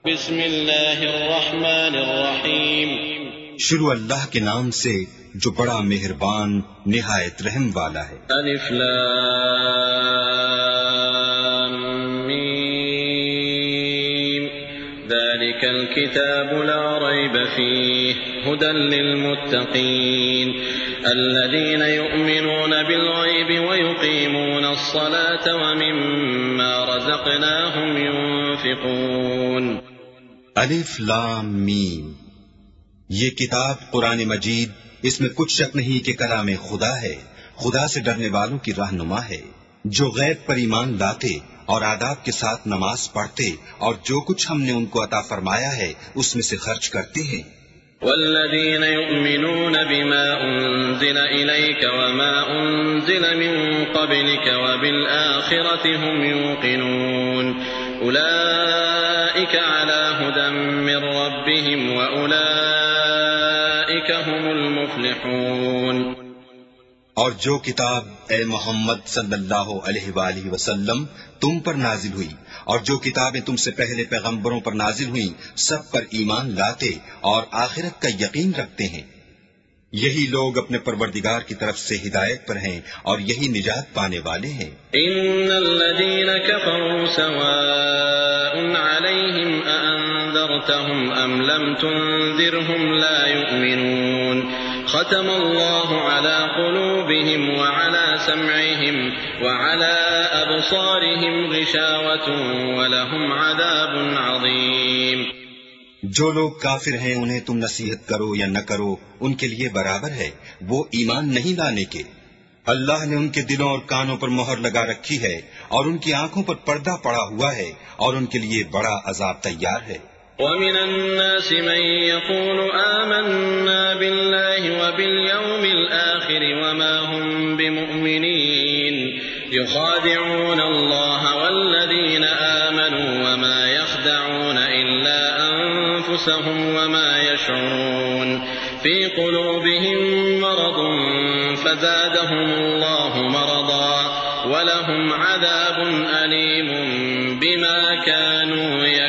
بسم اللہ الرحمن الرحیم شروع اللہ کے نام سے جو بڑا مہربان نہایت رحم والا ہے۔ الف لام میم ذلك الكتاب لا ريب فيه هدى للمتقين الذين يؤمنون بالغيب ويقيمون الصلاة ومما رزقناهم ينفقون۔ الف لام میم، یہ کتاب قرآن مجید، اس میں کچھ شک نہیں کہ کلام خدا ہے، خدا سے ڈرنے والوں کی رہنما ہے، جو غیب پر ایمان لاتے اور آداب کے ساتھ نماز پڑھتے اور جو کچھ ہم نے ان کو عطا فرمایا ہے اس میں سے خرچ کرتے ہیں۔ والذين يؤمنون بما أنزل إليك وما أنزل من قبلك وبالآخرة هم يوقنون أولئك على هدى من ربهم وأولئك هم المفلحون۔ اور جو کتاب اے محمد صلی اللہ علیہ وآلہ وسلم تم پر نازل ہوئی اور جو کتابیں تم سے پہلے پیغمبروں پر نازل ہوئیں سب پر ایمان لاتے اور آخرت کا یقین رکھتے ہیں، یہی لوگ اپنے پروردگار کی طرف سے ہدایت پر ہیں اور یہی نجات پانے والے ہیں۔ ان الذين كفروا سواء عليهم أأنذرتهم أم لم تنذرهم لا يؤمنون ختم الله على قلوبهم وعلى سمعهم وعلى أبصارهم غشاوة ولهم عذاب عظيم۔ جو لوگ کافر ہیں انہیں تم نصیحت کرو یا نہ کرو ان کے لیے برابر ہے، وہ ایمان نہیں لانے کے۔ اللہ نے ان کے دلوں اور کانوں پر مہر لگا رکھی ہے اور ان کی آنکھوں پر پردہ پڑا ہوا ہے اور ان کے لیے بڑا عذاب تیار ہے۔ وَمِنَ النَّاسِ مَن يَقُولُ آمَنَّا بِاللَّهِ وَبِالْيَوْمِ الْآخِرِ وَمَا هُم بِمُؤْمِنِينَ يُخَادِعُونَ اللَّهَ وَالَّذِينَ آمَنُوا وَمَا يَخْدَعُونَ إِلَّا أَنفُسَهُمْ وَمَا يَشْعُرُونَ فِي قُلُوبِهِم مَّرَضٌ فَزَادَهُمُ اللَّهُ مَرَضًا وَلَهُمْ عَذَابٌ أَلِيمٌ بِمَا كَانُوا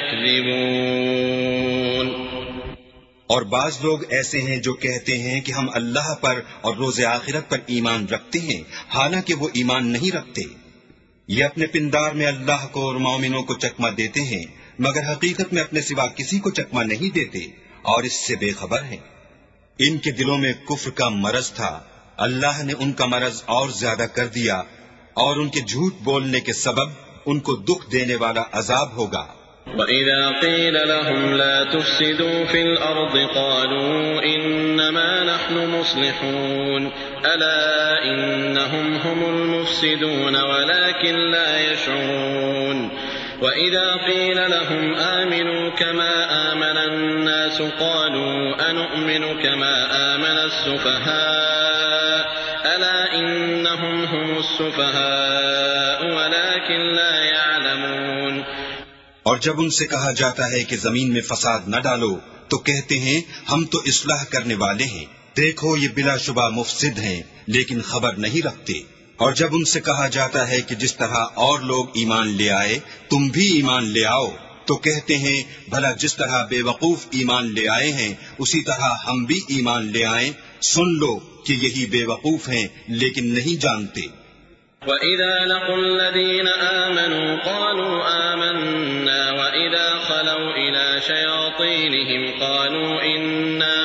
يَكْذِبُونَ۔ اور بعض لوگ ایسے ہیں جو کہتے ہیں کہ ہم اللہ پر اور روز آخرت پر ایمان رکھتے ہیں، حالانکہ وہ ایمان نہیں رکھتے۔ یہ اپنے پندار میں اللہ کو اور مومنوں کو چکمہ دیتے ہیں مگر حقیقت میں اپنے سوا کسی کو چکمہ نہیں دیتے اور اس سے بے خبر ہیں۔ ان کے دلوں میں کفر کا مرض تھا، اللہ نے ان کا مرض اور زیادہ کر دیا اور ان کے جھوٹ بولنے کے سبب ان کو دکھ دینے والا عذاب ہوگا۔ وَإِذَا قِيلَ لَهُمْ لَا تُفْسِدُوا فِي الْأَرْضِ قَالُوا إِنَّمَا نَحْنُ مُصْلِحُونَ أَلَا إِنَّهُمْ هُمُ الْمُفْسِدُونَ وَلَكِنْ لَا يَشْعُرُونَ وَإِذَا قِيلَ لَهُمْ آمِنُوا كَمَا آمَنَ النَّاسُ قَالُوا أَنُؤْمِنُ كَمَا آمَنَ السُّفَهَاءُ أَلَا إِنَّهُمْ هُمُ السُّفَهَاءُ وَلَكِنْ لَا يَعْلَمُونَ۔ اور جب ان سے کہا جاتا ہے کہ زمین میں فساد نہ ڈالو تو کہتے ہیں ہم تو اصلاح کرنے والے ہیں، دیکھو یہ بلا شبہ مفسد ہیں لیکن خبر نہیں رکھتے۔ اور جب ان سے کہا جاتا ہے کہ جس طرح اور لوگ ایمان لے آئے تم بھی ایمان لے آؤ تو کہتے ہیں بھلا جس طرح بے وقوف ایمان لے آئے ہیں اسی طرح ہم بھی ایمان لے آئیں، سن لو کہ یہی بے وقوف ہیں لیکن نہیں جانتے۔ وَإِذَا لَقُوا الَّذِينَ آمَنُوا قَالُوا آمَنَّا وَإِذَا خَلَوْا إِلَى شَيَاطِينِهِمْ قَالُوا إِنَّا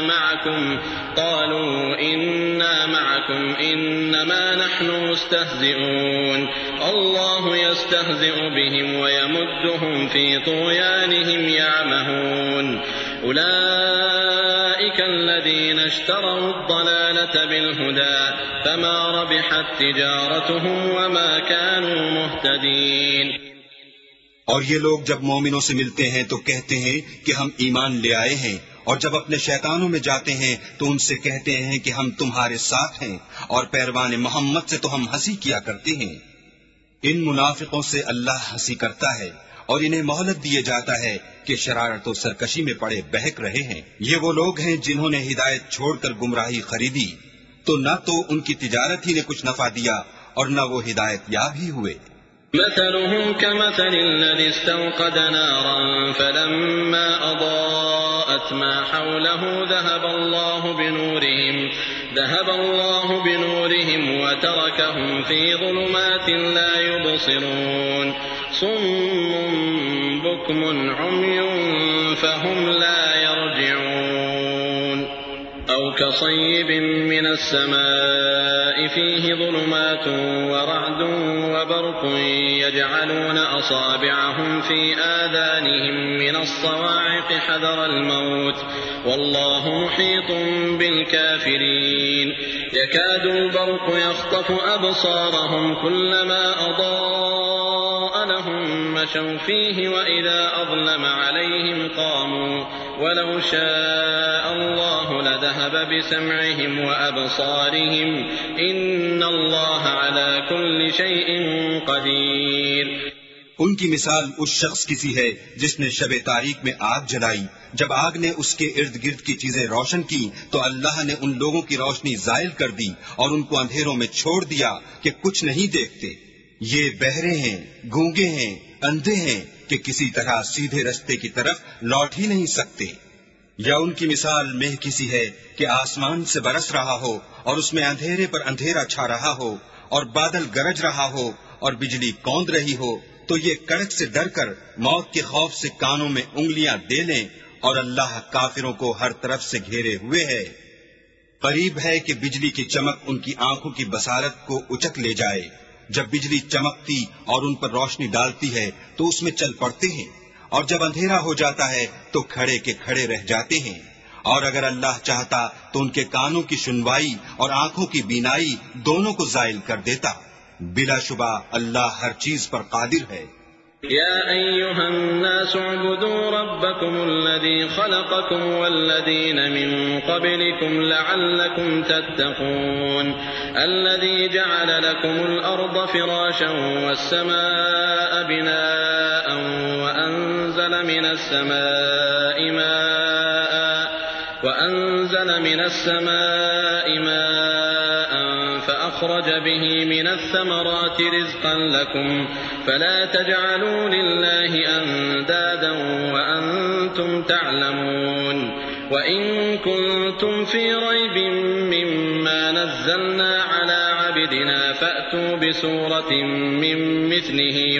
مَعَكُمْ إِنَّمَا نَحْنُ مُسْتَهْزِئُونَ اللَّهُ يَسْتَهْزِئُ بِهِمْ وَيَمُدُّهُمْ فِي طُغْيَانِهِمْ يَعْمَهُونَ أُولَئِكَ الَّذِينَ اشْتَرَوُا الضَّلَالَةَ بِالْهُدَى فَمَا رَبِحَتْ تِجَارَتُهُمْ وَمَا كَانُوا مُهْتَدِينَ۔ اور یہ لوگ جب مومنوں سے ملتے ہیں تو کہتے ہیں کہ ہم ایمان لے آئے ہیں، اور جب اپنے شیطانوں میں جاتے ہیں تو ان سے کہتے ہیں کہ ہم تمہارے ساتھ ہیں، اور پیروان محمد سے تو ہم ہنسی کیا کرتے ہیں۔ ان منافقوں سے اللہ ہنسی کرتا ہے اور انہیں مہلت دیے جاتا ہے کہ شرارت و سرکشی میں پڑے بہک رہے ہیں۔ یہ وہ لوگ ہیں جنہوں نے ہدایت چھوڑ کر گمراہی خریدی، تو نہ تو ان کی تجارت ہی نے کچھ نفع دیا اور نہ وہ ہدایت یاب ہی ہوئے۔ مثلهم كمثل الذي استوقد نارا فلما أضاءت ما حوله ذهب الله بنورهم وتركهم في ظلمات لا يبصرون صم بكم عمي فهم لا يرجعون أو كصيب من السماء فيه ظلمات ورعد وبرق يجعلون أصابعهم في آذانهم من الصواعق حذر الموت والله محيط بالكافرين يكاد البرق يخطف أبصارهم كلما أضاء لهم مشوا فيه وإذا أظلم عليهم قاموا ولو شاء الله لذهب بسمعهم وأبصارهم إن الله على كل شيء قدير. ان کی مثال اس شخص کی سی ہے جس نے شب تاریک میں آگ جلائی. جب آگ نے اس کے ارد گرد کی چیزیں روشن کی تو اللہ نے ان لوگوں کی روشنی زائل کر دی اور ان کو اندھیروں میں چھوڑ دیا کہ کچھ نہیں دیکھتے. یہ بہرے ہیں، گونگے ہیں، اندھے ہیں کہ کسی طرح سیدھے رستے کی طرف لوٹ ہی نہیں سکتے. یا ان کی مثال مہ کسی ہے کہ آسمان سے برس رہا ہو اور اس میں اندھیرے پر اندھیرا چھا رہا ہو اور بادل گرج رہا ہو اور بجلی کوند رہی ہو تو یہ کڑک سے ڈر کر موت کے خوف سے کانوں میں انگلیاں دے لیں اور اللہ کافروں کو ہر طرف سے گھیرے ہوئے ہے. قریب ہے کہ بجلی کی چمک ان کی آنکھوں کی بصارت کو اچک لے جائے. جب بجلی چمکتی اور ان پر روشنی ڈالتی ہے تو اس میں چل پڑتے ہیں اور جب اندھیرا ہو جاتا ہے تو کھڑے کے کھڑے رہ جاتے ہیں. اور اگر اللہ چاہتا تو ان کے کانوں کی سنوائی اور آنکھوں کی بینائی دونوں کو زائل کر دیتا. بلا شبہ اللہ ہر چیز پر قادر ہے. يا أيها الناس اعبدوا ربكم الذي خلقكم والذين من قبلكم لعلكم تتقون الذي جعل لكم الأرض فراشا والسماء بناء وأنزل من السماء ماء فأخرج به من الثمرات رزقا لكم فلا تجعلوا لله أندادا وأنتم تعلمون وإن كنتم في ريب مما نزلنا على عبدنا فأتوا بسورة من مثله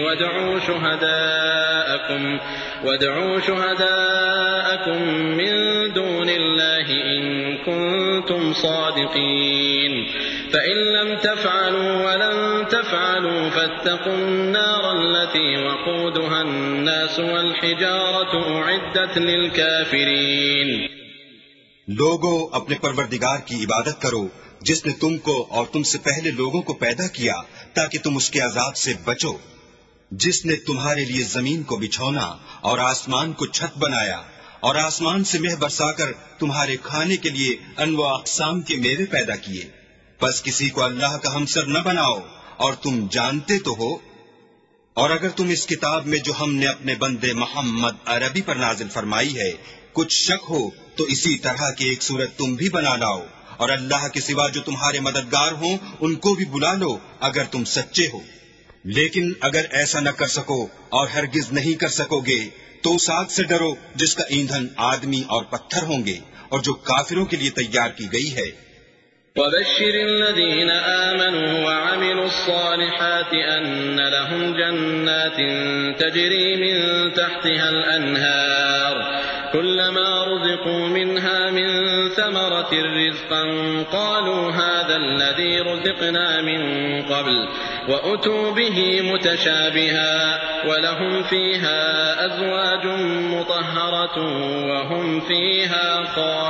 وادعوا شهداءكم من دون الله إن كنتم صادقين فإن لم تفعلوا ولن تفعلوا فاتقوا النار التي وقودها الناس والحجارة أعدت للكافرين. لوگو اپنے پروردگار کی عبادت کرو جس نے تم کو اور تم سے پہلے لوگوں کو پیدا کیا تاکہ تم اس کے عذاب سے بچو. جس نے تمہارے لیے زمین کو بچھونا اور آسمان کو چھت بنایا اور آسمان سے مہ برسا کر تمہارے کھانے کے لیے انواع اقسام کے میوے پیدا کیے. بس کسی کو اللہ کا ہمسر نہ بناؤ اور تم جانتے تو ہو. اور اگر تم اس کتاب میں جو ہم نے اپنے بندے محمد عربی پر نازل فرمائی ہے کچھ شک ہو تو اسی طرح کی ایک صورت تم بھی بنا لاؤ اور اللہ کے سوا جو تمہارے مددگار ہوں ان کو بھی بلا لو اگر تم سچے ہو. لیکن اگر ایسا نہ کر سکو اور ہرگز نہیں کر سکو گے تو اس آگ سے ڈرو جس کا ایندھن آدمی اور پتھر ہوں گے اور جو کافروں کے لیے تیار کی گئی ہے. وبشر الذين آمنوا وعملوا الصالحات أن لهم جنات تجري من تحتها الأنهار كلما رزقوا منها من ثمرة رزقا قالوا هذا الذي رزقنا من قبل وأتوا به متشابها ولهم فيها أزواج مطهرة وهم فيها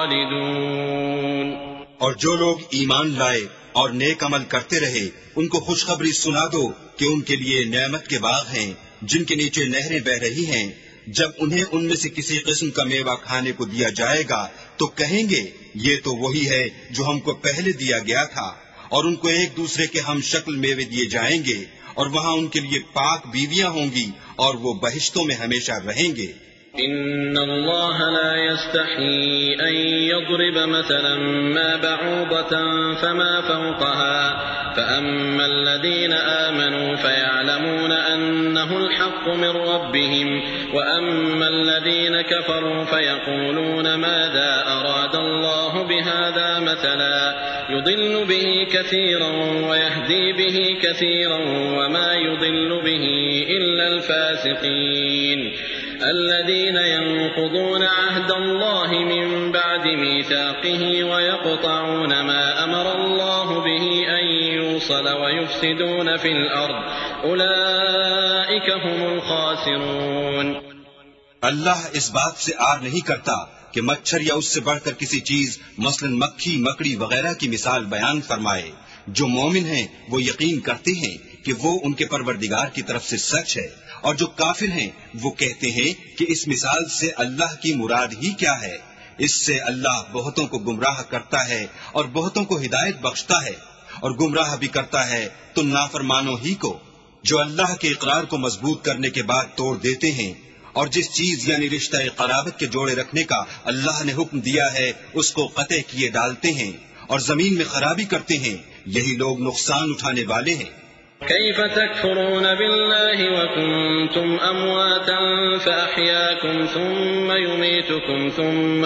خالدون. اور جو لوگ ایمان لائے اور نیک عمل کرتے رہے ان کو خوشخبری سنا دو کہ ان کے لیے نعمت کے باغ ہیں جن کے نیچے نہریں بہ رہی ہیں. جب انہیں ان میں سے کسی قسم کا میوہ کھانے کو دیا جائے گا تو کہیں گے یہ تو وہی ہے جو ہم کو پہلے دیا گیا تھا. اور ان کو ایک دوسرے کے ہم شکل میوے دیے جائیں گے اور وہاں ان کے لیے پاک بیویاں ہوں گی اور وہ بہشتوں میں ہمیشہ رہیں گے. إن الله لا يستحيي أن يضرب مثلا ما بعوضة فما فوقها فأما الذين آمنوا فيعلمون أنه الحق من ربهم وأما الذين كفروا فيقولون ماذا أراد الله بهذا مثلا يضل به كثيرا ويهدي به كثيرا وما يضل به إلا الفاسقين الذين ينقضون عهد الله من بعد ميثاقه ويقطعون ما أمر الله به أن يوصل ويفسدون في الأرض أولئك هم الخاسرون. اللہ اس بات سے آر نہیں کرتا کہ مچھر یا اس سے بڑھ کر کسی چیز مثلاً مکھی مکڑی وغیرہ کی مثال بیان فرمائے. جو مومن ہیں وہ یقین کرتے ہیں کہ وہ ان کے پروردگار کی طرف سے سچ ہے، اور جو کافر ہیں وہ کہتے ہیں کہ اس مثال سے اللہ کی مراد ہی کیا ہے. اس سے اللہ بہتوں کو گمراہ کرتا ہے اور بہتوں کو ہدایت بخشتا ہے، اور گمراہ بھی کرتا ہے تو نافرمانوں ہی کو، جو اللہ کے اقرار کو مضبوط کرنے کے بعد توڑ دیتے ہیں، اور جس چیز یعنی رشتہ قرابت کے جوڑے رکھنے کا اللہ نے حکم دیا ہے اس کو قطع کیے ڈالتے ہیں اور زمین میں خرابی کرتے ہیں. یہی لوگ نقصان اٹھانے والے ہیں. كيف تكفرون بالله وكنتم أمواتا فأحياكم ثم يميتكم ثم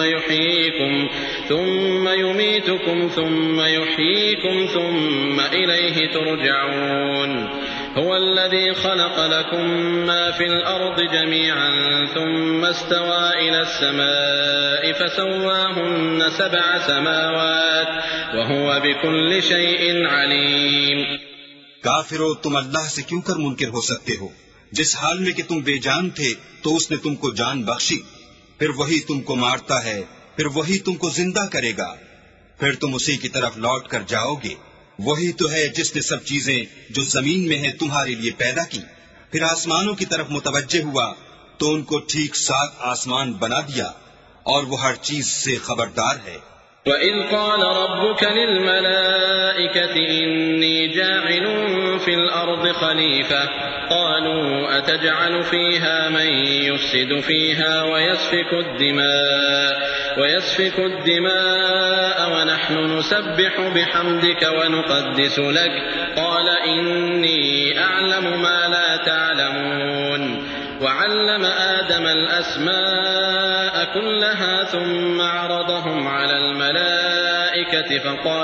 يحييكم ثم إليه ترجعون. هو الذي خلق لكم ما في الأرض جميعا ثم استوى إلى السماء فسواهن 7 سماوات وهو بكل شيء عليم. کافرو، تم اللہ سے کیوں کر منکر ہو سکتے ہو؟ جس حال میں کہ تم بے جان تھے تو اس نے تم کو جان بخشی، پھر وہی تم کو مارتا ہے، پھر وہی تم کو زندہ کرے گا، پھر تم اسی کی طرف لوٹ کر جاؤ گے. وہی تو ہے جس نے سب چیزیں جو زمین میں ہیں تمہارے لیے پیدا کی، پھر آسمانوں کی طرف متوجہ ہوا تو ان کو ٹھیک 7 آسمان بنا دیا، اور وہ ہر چیز سے خبردار ہے. وَإِذْ قَالَ رَبُّكَ لِلْمَلَائِكَةِ إِنِّي جَاعِلٌ فِي الْأَرْضِ خَلِيفَةً قَالُوا أَتَجْعَلُ فِيهَا مَن يُفْسِدُ فِيهَا وَيَسْفِكُ الدِّمَاءَ وَنَحْنُ نُسَبِّحُ بِحَمْدِكَ وَنُقَدِّسُ لَكَ قَالَ إِنِّي أَعْلَمُ مَا لَا تَعْلَمُونَ. وعلم آدم الأسماء كلها ثم عرضهم على الملائكة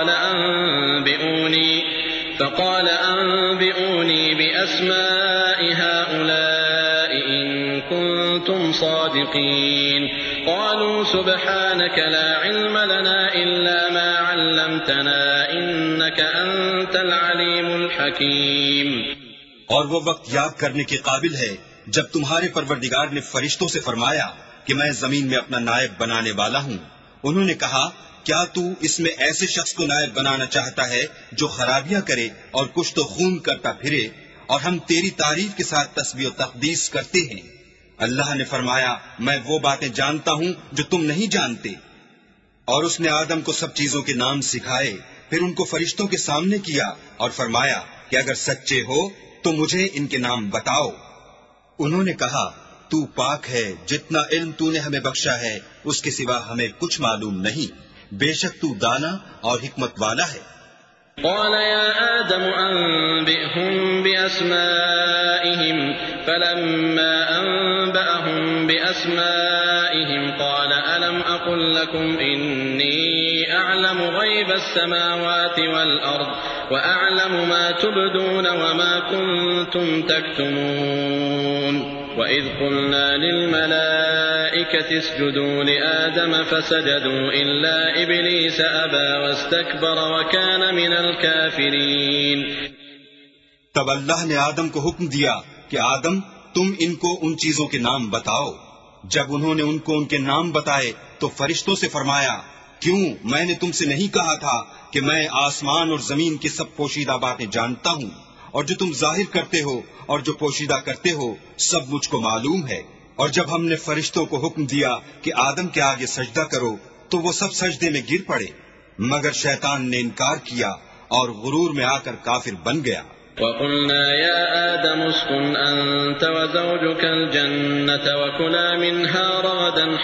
فقال أنبئوني بأسماء هؤلاء إن كنتم صادقين. قالوا سبحانك لا علم لنا إلا ما علمتنا إنك أنت العليم الحكيم. اور وہ وقت یاد کرنے کے قابل ہے جب تمہارے پروردگار نے فرشتوں سے فرمایا کہ میں زمین میں اپنا نائب بنانے والا ہوں. انہوں نے کہا کیا تو اس میں ایسے شخص کو نائب بنانا چاہتا ہے جو خرابیاں کرے اور کچھ تو خون کرتا پھرے، اور ہم تیری تعریف کے ساتھ تسبیح و تقدیس کرتے ہیں. اللہ نے فرمایا میں وہ باتیں جانتا ہوں جو تم نہیں جانتے. اور اس نے آدم کو سب چیزوں کے نام سکھائے، پھر ان کو فرشتوں کے سامنے کیا اور فرمایا کہ اگر سچے ہو تو مجھے ان کے نام بتاؤ. انہوں نے کہا تو پاک ہے، جتنا علم تو نے ہمیں بخشا ہے اس کے سوا ہمیں کچھ معلوم نہیں، بے شک تو دانا اور حکمت والا ہے. قال يا آدم أنبئهم بأسمائهم فلما أنبأهم بأسمائهم قال ألم أقل لكم إني أعلم غيب السماوات والأرض وأعلم ما تبدون وما كنتم تكتمون. وَإِذْ قُلْنَا لِلْمَلَائِكَةِ اسْجُدُوا لِآدَمَ فَسَجَدُوا إِلَّا إِبْلِيسَ أَبَى وَاسْتَكْبَرَ وَكَانَ مِنَ الْكَافِرِينَ. تب اللہ نے آدم کو حکم دیا کہ آدم تم ان کو ان چیزوں کے نام بتاؤ. جب انہوں نے ان کو ان کے نام بتائے تو فرشتوں سے فرمایا کیوں میں نے تم سے نہیں کہا تھا کہ میں آسمان اور زمین کی سب پوشیدہ باتیں جانتا ہوں، اور جو تم ظاہر کرتے ہو اور جو پوشیدہ کرتے ہو سب مجھ کو معلوم ہے. اور جب ہم نے فرشتوں کو حکم دیا کہ آدم کے آگے سجدہ کرو تو وہ سب سجدے میں گر پڑے، مگر شیطان نے انکار کیا اور غرور میں آ کر کافر بن گیا. وقلنا يا آدم اسكن أنت وزوجك الجنة وكلا منها رغدا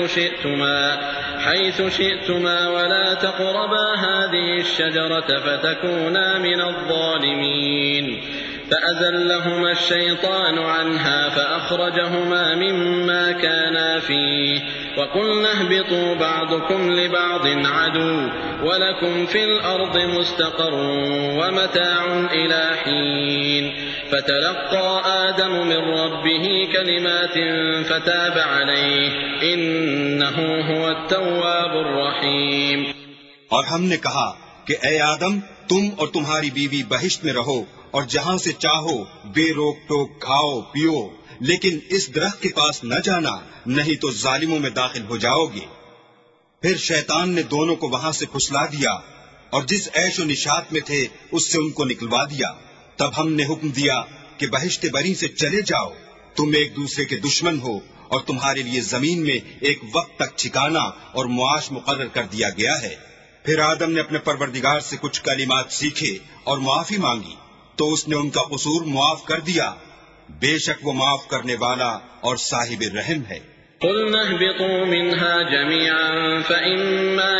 حيث شئتما ولا تقربا هذه الشجرة فتكونا من الظالمين فأزلهما الشيطان عنها فأخرجهما مما كانا فيه وقلنا اهبطوا بعضكم لبعض عدو ولكم في الأرض مستقر ومتاع إلى حين فتلقى آدم من ربه كلمات فتاب عليه إنه هو التواب الرحيم. اور ہم نے کہا کہ اے آدم تم اور تمہاری بیوی بہشت میں رہو اور جہاں سے چاہو بے روک ٹوک کھاؤ پیو، لیکن اس درخت کے پاس نہ جانا نہیں تو ظالموں میں داخل ہو جاؤ گے. پھر شیطان نے دونوں کو وہاں سے پھسلا دیا اور جس عیش و نشاط میں تھے اس سے ان کو نکلوا دیا. تب ہم نے حکم دیا کہ بہشت بری سے چلے جاؤ، تم ایک دوسرے کے دشمن ہو اور تمہارے لیے زمین میں ایک وقت تک ٹھکانہ اور معاش مقرر کر دیا گیا ہے. پھر آدم نے اپنے پروردگار سے کچھ کلمات سیکھے اور معافی مانگی تو اس نے ان کا قصور معاف کر دیا. بے شک وہ معاف کرنے والا اور صاحب رحم ہے. قلنا اهبطوا منها جميعا فإما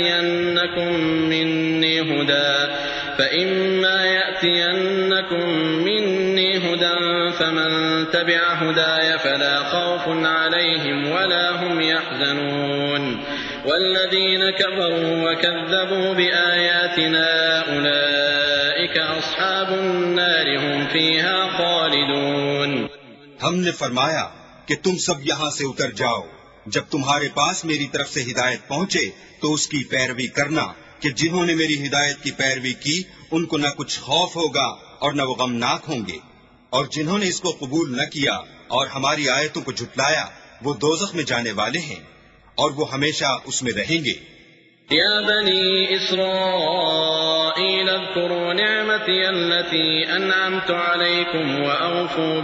يأتينكم مني هدى فمن تبع هداي فلا خوف عليهم ولا هم يحزنون والذين كفروا وكذبوا بآياتنا أولئك أصحاب النار هم فيها خالدون. ہم نے فرمایا کہ تم سب یہاں سے اتر جاؤ، جب تمہارے پاس میری طرف سے ہدایت پہنچے تو اس کی پیروی کرنا کہ جنہوں نے میری ہدایت کی پیروی کی ان کو نہ کچھ خوف ہوگا اور نہ وہ غمناک ہوں گے، اور جنہوں نے اس کو قبول نہ کیا اور ہماری آیتوں کو جھٹلایا وہ دوزخ میں جانے والے ہیں اور وہ ہمیشہ اس میں رہیں گے. يا بني إسرائيل اذكروا نعمتي التي أنعمت عليكم وأوفوا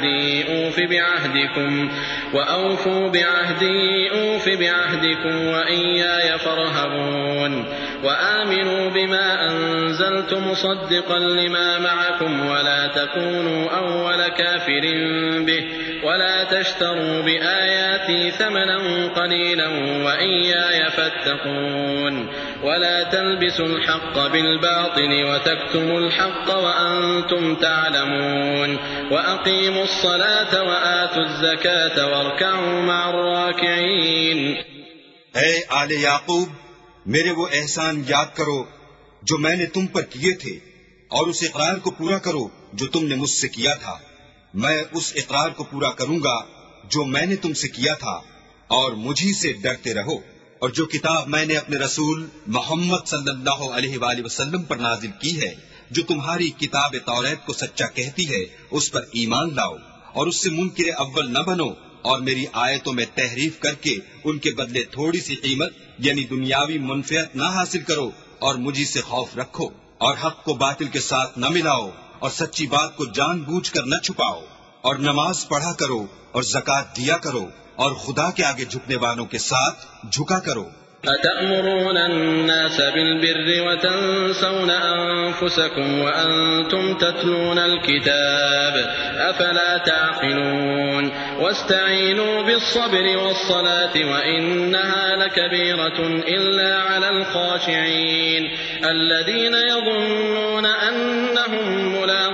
بعهدي أوف بعهدكم وإياي فارهبون وآمنوا بما أنزلت مصدقا لما معكم ولا تكونوا أول كافر به ولا تشتروا بآياتي ثمنا قليلا وإياي فاتقون ولا تلبسوا الحق بالباطل وتكتموا الحق وأنتم تعلمون وأقيموا الصلاة وآتوا الزكاة واركعوا مع الراكعين. اے آل یعقوب، میرے وہ احسان یاد کرو جو میں نے تم پر کیے تھے اور اس اقرار کو پورا کرو جو تم نے مجھ سے کیا تھا. میں اس اقرار کو پورا کروں گا جو میں نے تم سے کیا تھا اور مجھی سے ڈرتے رہو. اور جو کتاب میں نے اپنے رسول محمد صلی اللہ علیہ وآلہ وسلم پر نازل کی ہے، جو تمہاری کتاب توریت کو سچا کہتی ہے، اس پر ایمان لاؤ اور اس سے منکر اول نہ بنو اور میری آیتوں میں تحریف کر کے ان کے بدلے تھوڑی سی قیمت یعنی دنیاوی منفعت نہ حاصل کرو اور مجھی سے خوف رکھو اور حق کو باطل کے ساتھ نہ ملاؤ اور سچی بات کو جان بوجھ کر نہ چھپاؤ اور نماز پڑھا کرو اور زکوٰۃ دیا کرو اور خدا کے آگے جھکنے والوں کے ساتھ جھکا کرو. أتأمرون الناس بالبر وتنسون أنفسكم وأنتم تتلون الكتاب أفلا تعقلون واستعينوا بالصبر والصلاة وإنها لكبيرة إلا على الخاشعين الذين يظنون أنهم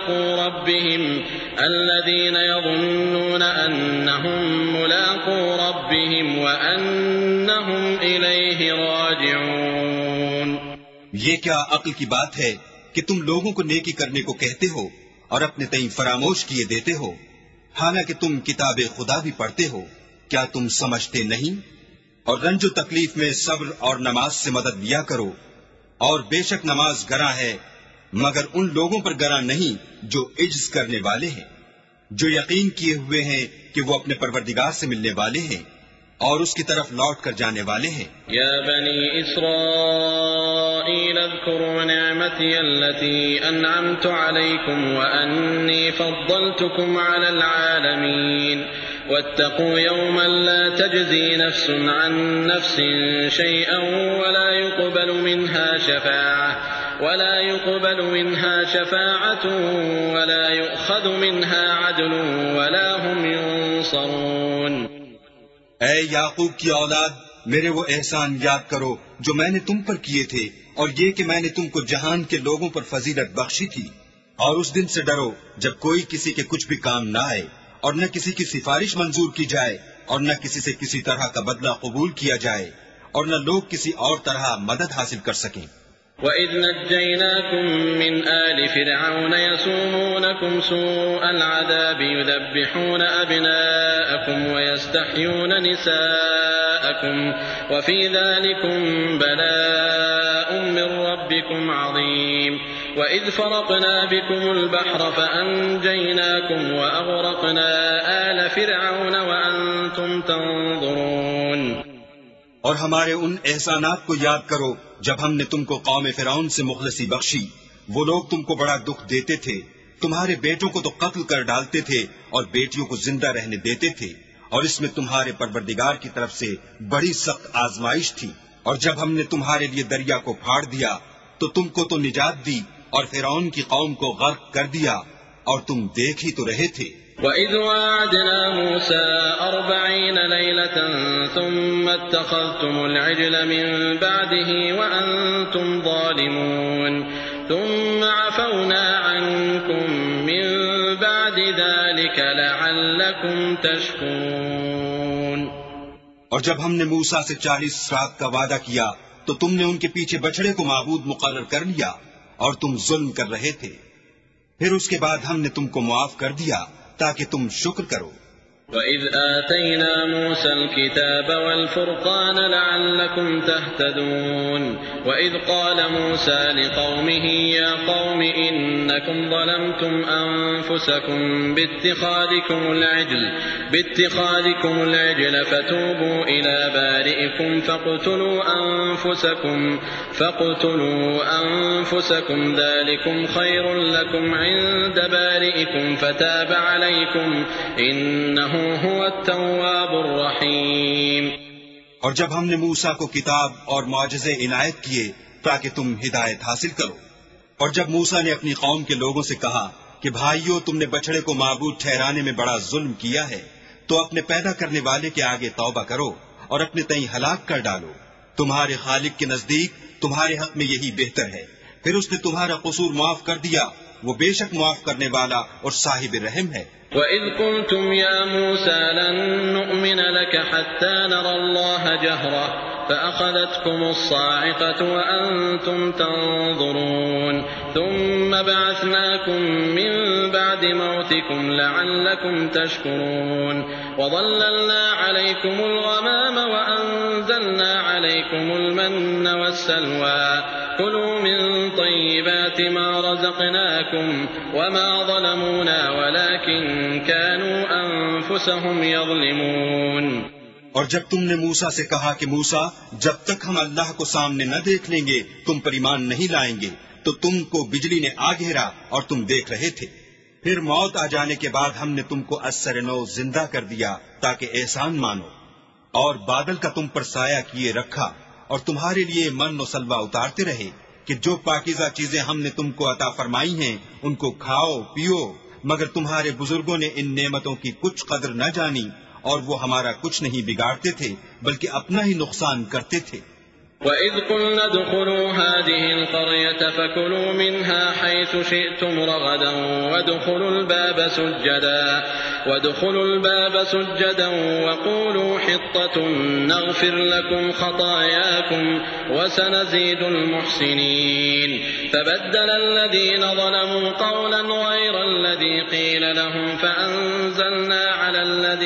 ملاقو ربهم وأنهم إليه راجعون. یہ کیا عقل کی بات ہے کہ تم لوگوں کو نیکی کرنے کو کہتے ہو اور اپنے تئیں فراموش کیے دیتے ہو، حالانکہ تم کتاب خدا بھی پڑھتے ہو. کیا تم سمجھتے نہیں؟ اور رنج و تکلیف میں صبر اور نماز سے مدد لیا کرو، اور بے شک نماز گراں ہے مگر ان لوگوں پر گراں نہیں جو عجز کرنے والے ہیں، جو یقین کیے ہوئے ہیں کہ وہ اپنے پروردگار سے ملنے والے ہیں اور اس کی طرف لوٹ کر جانے والے ہیں. یا بنی اسرائیل اذکروا نعمتی التي انعمت علیکم وانی فضلتکم علی العالمین واتقوا يوما لا تجزي نفس عن نفس شيئا ولا يقبل منها شفاعة ولا يقبل منها شفاعة ولا يؤخذ منها عدل ولا هم ينصرون۔ اے یعقوب کی اولاد، میرے وہ احسان یاد کرو جو میں نے تم پر کیے تھے، اور یہ کہ میں نے تم کو جہان کے لوگوں پر فضیلت بخشی تھی۔ اور اس دن سے ڈرو جب کوئی کسی کے کچھ بھی کام نہ آئے، اور نہ کسی کی سفارش منظور کی جائے، اور نہ کسی سے کسی طرح کا بدلہ قبول کیا جائے، اور نہ لوگ کسی اور طرح مدد حاصل کر سکیں۔ وَإِذْ نَجَّيْنَاكُمْ مِنْ آلِ فِرْعَوْنَ يَسُومُونَكُمْ سُوءَ الْعَذَابِ يُذَبِّحُونَ أَبْنَاءَكُمْ وَيَسْتَحْيُونَ نِسَاءَكُمْ وَفِي ذَلِكُمْ بَلَاءٌ مِّن رَّبِّكُمْ عَظِيمٌ۔ وَإِذْ فَرَقْنَا بِكُمُ الْبَحْرَ فَأَنجَيْنَاكُمْ وَأَغْرَقْنَا آلَ فِرْعَوْنَ وَأَنتُمْ تَنظُرُونَ۔ اور ہمارے ان احسانات کو یاد کرو جب ہم نے تم کو قوم فرعون سے مخلصی بخشی۔ وہ لوگ تم کو بڑا دکھ دیتے تھے، تمہارے بیٹوں کو تو قتل کر ڈالتے تھے اور بیٹیوں کو زندہ رہنے دیتے تھے، اور اس میں تمہارے پروردگار کی طرف سے بڑی سخت آزمائش تھی۔ اور جب ہم نے تمہارے لیے دریا کو پھاڑ دیا تو تم کو تو نجات دی، اور فرعون کی قوم کو غرق کر دیا، اور تم دیکھ ہی تو رہے تھے۔ وَإِذْ وَاعَدْنَا مُوسَىٰ 40 لَيْلَةً ثُمَّ اتَّخَذْتُمُ الْعِجْلَ مِن بَعْدِهِ وَأَنتُمْ ظَالِمُونَ ثُمَّ عَفَوْنَا عَنكُم مِّن بَعْدِ ذَلِكَ لَعَلَّكُمْ تَشْكُرُونَ۔ اور جب ہم نے موسیٰ سے 40 رات کا وعدہ کیا تو تم نے ان کے پیچھے بچڑے کو معبود مقرر کر لیا، اور تم ظلم کر رہے تھے۔ پھر اس کے بعد ہم نے تم کو معاف کر دیا تاکہ تم شکر کرو۔ وَإِذْ آتَيْنَا مُوسَى الْكِتَابَ وَالْفُرْقَانَ لَعَلَّكُمْ تَهْتَدُونَ وَإِذْ قَالَ مُوسَى لِقَوْمِهِ يَا قَوْمِ إِنَّكُمْ ظَلَمْتُمْ أَنفُسَكُمْ بِاتِّخَاذِكُمُ الْعِجْلَ فَتُوبُوا إِلَى بَارِئِكُمْ فَاقْتُلُوا أَنفُسَكُمْ ذَلِكُمْ خَيْرٌ لَكُمْ عِندَ بَارِئِكُمْ فَتَابَ عَلَيْكُمْ إِنَّهُ هُوَ التَّوَّابُ الرَّحِيمُ۔ اور جب ہم نے موسیٰ کو کتاب اور معجزے عنایت کیے تاکہ تم ہدایت حاصل کرو، اور جب موسیٰ نے اپنی قوم کے لوگوں سے کہا کہ بھائیو، تم نے بچڑے کو معبود ٹھہرانے میں بڑا ظلم کیا ہے، تو اپنے پیدا کرنے والے کے آگے توبہ کرو اور اپنے تئیں ہلاک کر ڈالو۔ تمہارے خالق کے نزدیک تمہارے حق میں یہی بہتر ہے۔ پھر اس نے تمہارا قصور معاف کر دیا، وہ بے شک معاف کرنے والا اور صاحب رحم ہے۔ وَإِذْ قُلْتُمْ يَا مُوسَىٰ لَن نُّؤْمِنَ لَكَ حَتَّىٰ نَرَى اللَّهَ جَهْرَةً فَأَخَذَتْكُمُ الصَّاعِقَةُ وَأَنتُمْ تَنظُرُونَ ثُمَّ بَعَثْنَاكُم مِّن بَعْدِ مَوْتِكُمْ لَعَلَّكُمْ تَشْكُرُونَ وَظَلَّلْنَا عَلَيْكُمُ الْغَمَامَ وَأَنزَلْنَا عَلَيْكُمُ الْمَنَّ وَالسَّلْوَىٰ كُلُوا مِن طَيِّبَاتِ مَا رَزَقْنَاكُمْ وَمَا ظَلَمُونَا وَلَٰكِن كَانُوا أَنفُسَهُمْ يَظْلِمُونَ۔ اور جب تم نے موسیٰ سے کہا کہ موسیٰ، جب تک ہم اللہ کو سامنے نہ دیکھ لیں گے تم پر ایمان نہیں لائیں گے، تو تم کو بجلی نے آ گھیرا اور تم دیکھ رہے تھے۔ پھر موت آ جانے کے بعد ہم نے تم کو اثر نو زندہ کر دیا تاکہ احسان مانو، اور بادل کا تم پر سایہ کیے رکھا، اور تمہارے لیے من و سلوہ اتارتے رہے کہ جو پاکیزہ چیزیں ہم نے تم کو عطا فرمائی ہیں ان کو کھاؤ پیو، مگر تمہارے بزرگوں نے ان نعمتوں کی کچھ قدر نہ جانی، اور وہ ہمارا کچھ نہیں بگاڑتے تھے بلکہ اپنا ہی نقصان کرتے تھے۔ وَإِذْ قُلْنَا ادْخُلُوا هَٰذِهِ الْقَرْيَةَ فَكُلُوا مِنْهَا حَيْثُ شِئْتُمْ رَغَدًا وَادْخُلُوا الْبَابَ سُجَّدًا وَقُولُوا حِطَّةٌ نَّغْفِرْ لَكُمْ خَطَايَاكُمْ وَسَنَزِيدُ الْمُحْسِنِينَ فَبَدَّلَ الَّذِينَ ظَلَمُوا قَوْلًا غَيْرَ الَّذِي قِيلَ لَهُمْ فَأَنزَلْنَا عَلَى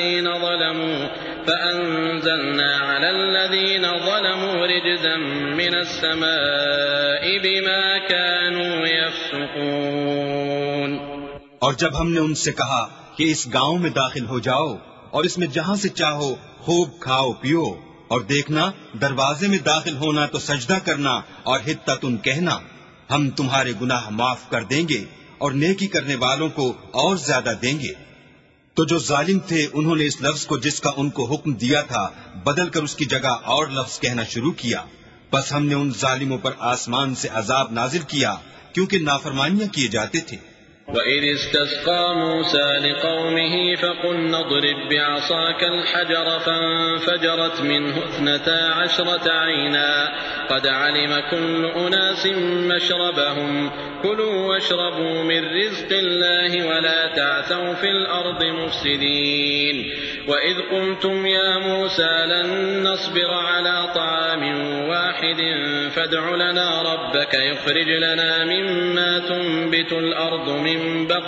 الَّذِينَ ظَلَمُوا رِجْزًا مِّنَ السَّمَاءِ بِمَا كَانُوا يَفْسُقُونَ۔ اور جب ہم نے ان سے کہا کہ اس گاؤں میں داخل ہو جاؤ اور اس میں جہاں سے چاہو خوب کھاؤ پیو، اور دیکھنا دروازے میں داخل ہونا تو سجدہ کرنا اور حطتن کہنا، ہم تمہارے گناہ معاف کر دیں گے اور نیکی کرنے والوں کو اور زیادہ دیں گے۔ تو جو ظالم تھے انہوں نے اس لفظ کو جس کا ان کو حکم دیا تھا بدل کر اس کی جگہ اور لفظ کہنا شروع کیا، بس ہم نے ان ظالموں پر آسمان سے عذاب نازل کیا کیونکہ نافرمانیاں کیے جاتے تھے۔ وَإِذِ اسْتَسْقَىٰ مُوسَىٰ لِقَوْمِهِ فَقُلْنَا اضْرِب بِّعَصَاكَ الْحَجَرَ فَانفَجَرَتْ مِنْهُ 12 عَيْنًا قَدْ عَلِمَ كُلُّ أُنَاسٍ مَّشْرَبَهُمْ كُلُوا وَاشْرَبُوا مِن رِّزْقِ اللَّهِ وَلَا تَعْثَوْا فِي الْأَرْضِ مُفْسِدِينَ وَإِذْ قُلْتُمْ يَا مُوسَىٰ لَن نَّصْبِرَ عَلَىٰ طَعَامٍ وَاحِدٍ فَادْعُ لَنَا رَبَّكَ يُخْرِجْ لَنَا مِمَّا تُنبِتُ الْأَرْضُ من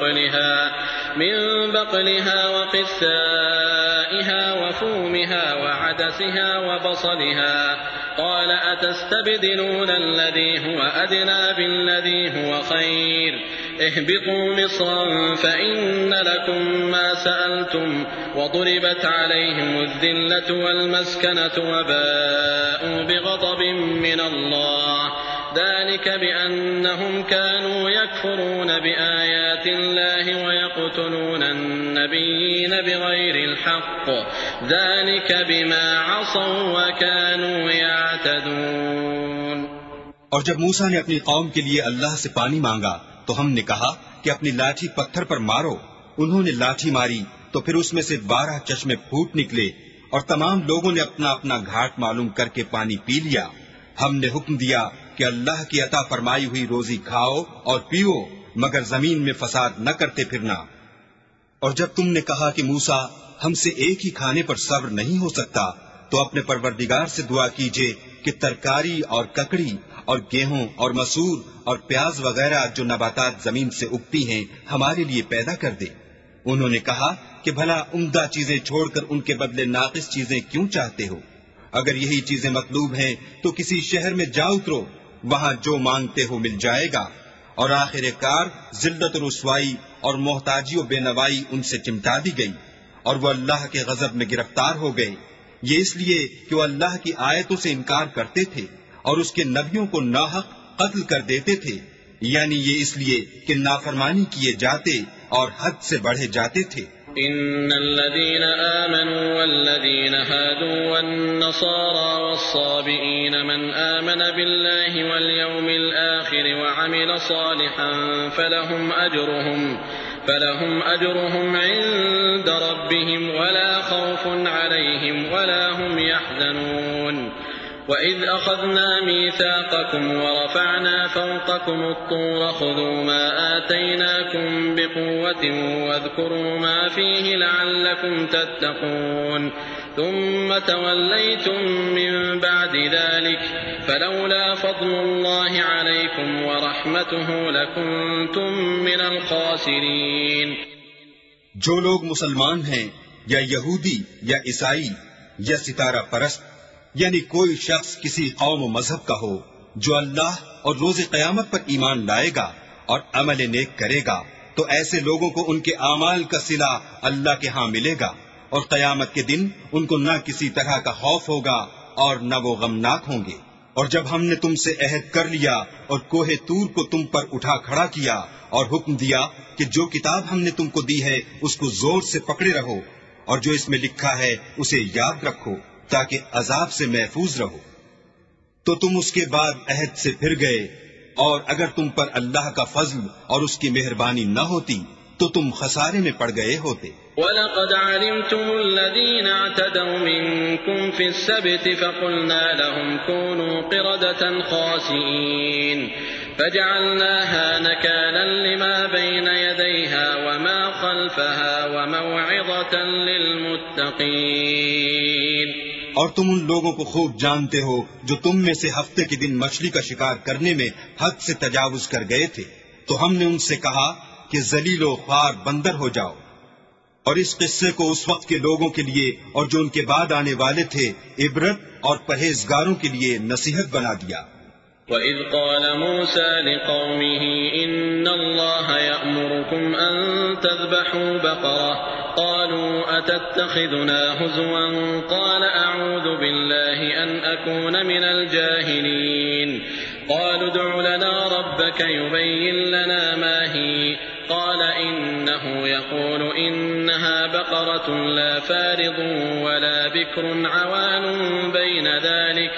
بقلها وقثائها وفومها وعدسها وبصلها قال أتستبدلون الذي هو أدنى بالذي هو خير اهبطوا مصرا فإن لكم ما سألتم وضربت عليهم الذلة والمسكنة وباءوا بغضب من الله ذلك بأنهم كانوا يكفرون بآيات الله ويقتلون النبيين بغير الحق ذلك بما عصوا وكانوا يعتدون۔ اور جب موسیٰ نے اپنی قوم کے لیے اللہ سے پانی مانگا تو ہم نے کہا کہ اپنی لاٹھی پتھر پر مارو۔ انہوں نے لاٹھی ماری تو پھر اس میں سے 12 چشمے پھوٹ نکلے اور تمام لوگوں نے اپنا اپنا گھاٹ معلوم کر کے پانی پی لیا۔ ہم نے حکم دیا کہ اللہ کی عطا فرمائی ہوئی روزی کھاؤ اور پیو مگر زمین میں فساد نہ کرتے پھرنا۔ اور جب تم نے کہا کہ موسیٰ ہم سے ایک ہی کھانے پر صبر نہیں ہو سکتا تو اپنے پروردگار سے دعا کیجئے کہ ترکاری اور ککڑی اور گیہوں اور مسور اور پیاز وغیرہ جو نباتات زمین سے اگتی ہیں ہمارے لیے پیدا کر دے۔ انہوں نے کہا کہ بھلا عمدہ چیزیں چھوڑ کر ان کے بدلے ناقص چیزیں کیوں چاہتے ہو؟ اگر یہی چیزیں مطلوب ہیں تو کسی شہر میں جا اترو، وہاں جو مانگتے ہو مل جائے گا۔ اور آخر کار ذلت و رسوائی اور محتاجی و بے نوائی ان سے چمٹا دی گئی اور وہ اللہ کے غضب میں گرفتار ہو گئے۔ یہ اس لیے کہ وہ اللہ کی آیتوں سے انکار کرتے تھے اور اس کے نبیوں کو ناحق قتل کر دیتے تھے، یعنی یہ اس لیے کہ نافرمانی کیے جاتے اور حد سے بڑھے جاتے تھے۔ إن الذين آمنوا والذين هادوا والنصارى والصابئين من آمن بالله واليوم الآخر وعمل صالحا فلهم أجرهم عند ربهم ولا خوف عليهم ولا هم يحزنون وَإِذْ أَخَذْنَا مِيثَاقَكُمْ وَرَفَعْنَا فَوْقَكُمُ الطُّورَ خُذُوا مَا آتَيْنَاكُمْ بِقُوَّةٍ وَاذْكُرُوا مَا فِيهِ لَعَلَّكُمْ تَتَّقُونَ ثُمَّ تَوَلَّيْتُمْ مِنْ بَعْدِ ذَلِكَ فَلَوْلَا فَضْلُ اللَّهِ عَلَيْكُمْ وَرَحْمَتُهُ لَكُنْتُمْ مِنَ الْخَاسِرِينَ۔ جو لوگ مسلمان ہیں یا یہودی یا عیسائی یا ستارہ پرست، یعنی کوئی شخص کسی قوم و مذہب کا ہو جو اللہ اور روز قیامت پر ایمان لائے گا اور عمل نیک کرے گا تو ایسے لوگوں کو ان کے اعمال کا صلہ اللہ کے ہاں ملے گا اور قیامت کے دن ان کو نہ کسی طرح کا خوف ہوگا اور نہ وہ غمناک ہوں گے۔ اور جب ہم نے تم سے عہد کر لیا اور کوہ طور کو تم پر اٹھا کھڑا کیا اور حکم دیا کہ جو کتاب ہم نے تم کو دی ہے اس کو زور سے پکڑے رہو اور جو اس میں لکھا ہے اسے یاد رکھو تاکہ عذاب سے محفوظ رہو، تو تم اس کے بعد عہد سے پھر گئے، اور اگر تم پر اللہ کا فضل اور اس کی مہربانی نہ ہوتی تو تم خسارے میں پڑ گئے ہوتے۔ وَلَقَدْ عَلِمْتُمُ الَّذِينَ اعْتَدَوْا مِنْكُمْ فِي السَّبْتِ فَقُلْنَا لَهُمْ كُونُوا قِرَدَةً خَاسِئِينَ فَجَعَلْنَاهَا نَكَالًا لِمَا بَيْنَ يَدَيْهَا وَمَا خَلْفَهَا وَمَوْعِظَةً لِلْمُتَّقِينَ۔ اور تم ان لوگوں کو خوب جانتے ہو جو تم میں سے ہفتے کے دن مچھلی کا شکار کرنے میں حد سے تجاوز کر گئے تھے، تو ہم نے ان سے کہا کہ ذلیل و خوار بندر ہو جاؤ، اور اس قصے کو اس وقت کے لوگوں کے لیے اور جو ان کے بعد آنے والے تھے عبرت اور پرہیزگاروں کے لیے نصیحت بنا دیا۔ وَإِذْ قَالَ مُوسَى لِقَوْمِهِ إِنَّ اللَّهَ يَأْمُرُكُمْ أَن تَذْبَحُوا بَقَرَةً قَالُوا أَتَتَّخِذُنَا هُزُوًا قَالَ أَعُوذُ بِاللَّهِ أَنْ أَكُونَ مِنَ الْجَاهِلِينَ قَالُوا ادْعُ لَنَا رَبَّكَ يُبَيِّن لَّنَا مَا هِيَ قَالَ إِنَّهُ يَقُولُ إِنَّهَا بَقَرَةٌ لَّا فَارِضٌ وَلَا بِكْرٌ عَوَانٌ بَيْنَ ذَلِكَ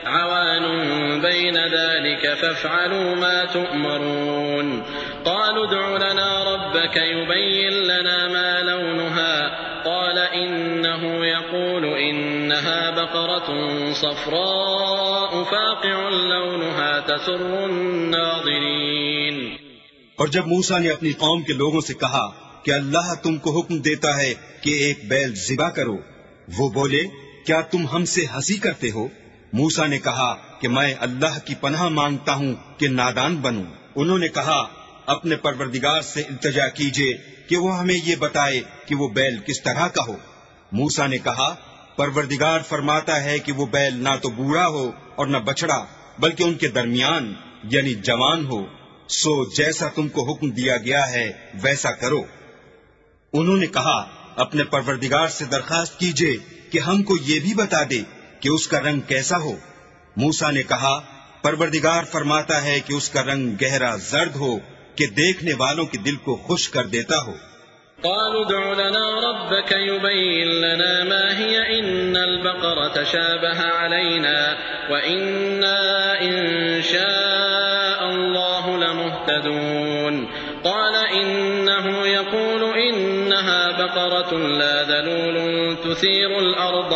عوان بين ذلك فافعلوا ما تؤمرون قالوا ادع لنا ربك يبين لنا ما لونها قال إنه يقول إنها بقرة صفراء فاقع لونها تسر الناظرين۔ اور جب موسیٰ نے اپنی قوم کے لوگوں سے کہا کہ اللہ تم کو حکم دیتا ہے کہ ایک بیل ذبح کرو، وہ بولے کیا تم ہم سے ہنسی کرتے ہو؟ موسیٰ نے کہا کہ میں اللہ کی پناہ مانگتا ہوں کہ نادان بنوں۔ انہوں نے کہا اپنے پروردگار سے التجا کیجئے کہ وہ ہمیں یہ بتائے کہ وہ بیل کس طرح کا ہو۔ موسیٰ نے کہا پروردگار فرماتا ہے کہ وہ بیل نہ تو بوڑھا ہو اور نہ بچڑا، بلکہ ان کے درمیان یعنی جوان ہو، سو جیسا تم کو حکم دیا گیا ہے ویسا کرو۔ انہوں نے کہا اپنے پروردگار سے درخواست کیجئے کہ ہم کو یہ بھی بتا دے کہ اس کا رنگ کیسا ہو۔ موسیٰ نے کہا پروردگار فرماتا ہے کہ اس کا رنگ گہرا زرد ہو کہ دیکھنے والوں کے دل کو خوش کر دیتا ہو۔ قالوا ادع لنا ربك يبين لنا ما هي إن البقرة شابه علينا وإنا إن شاء الله لمهتدون قال إنه يقول إنها بقرة لا ذلول تثير الأرض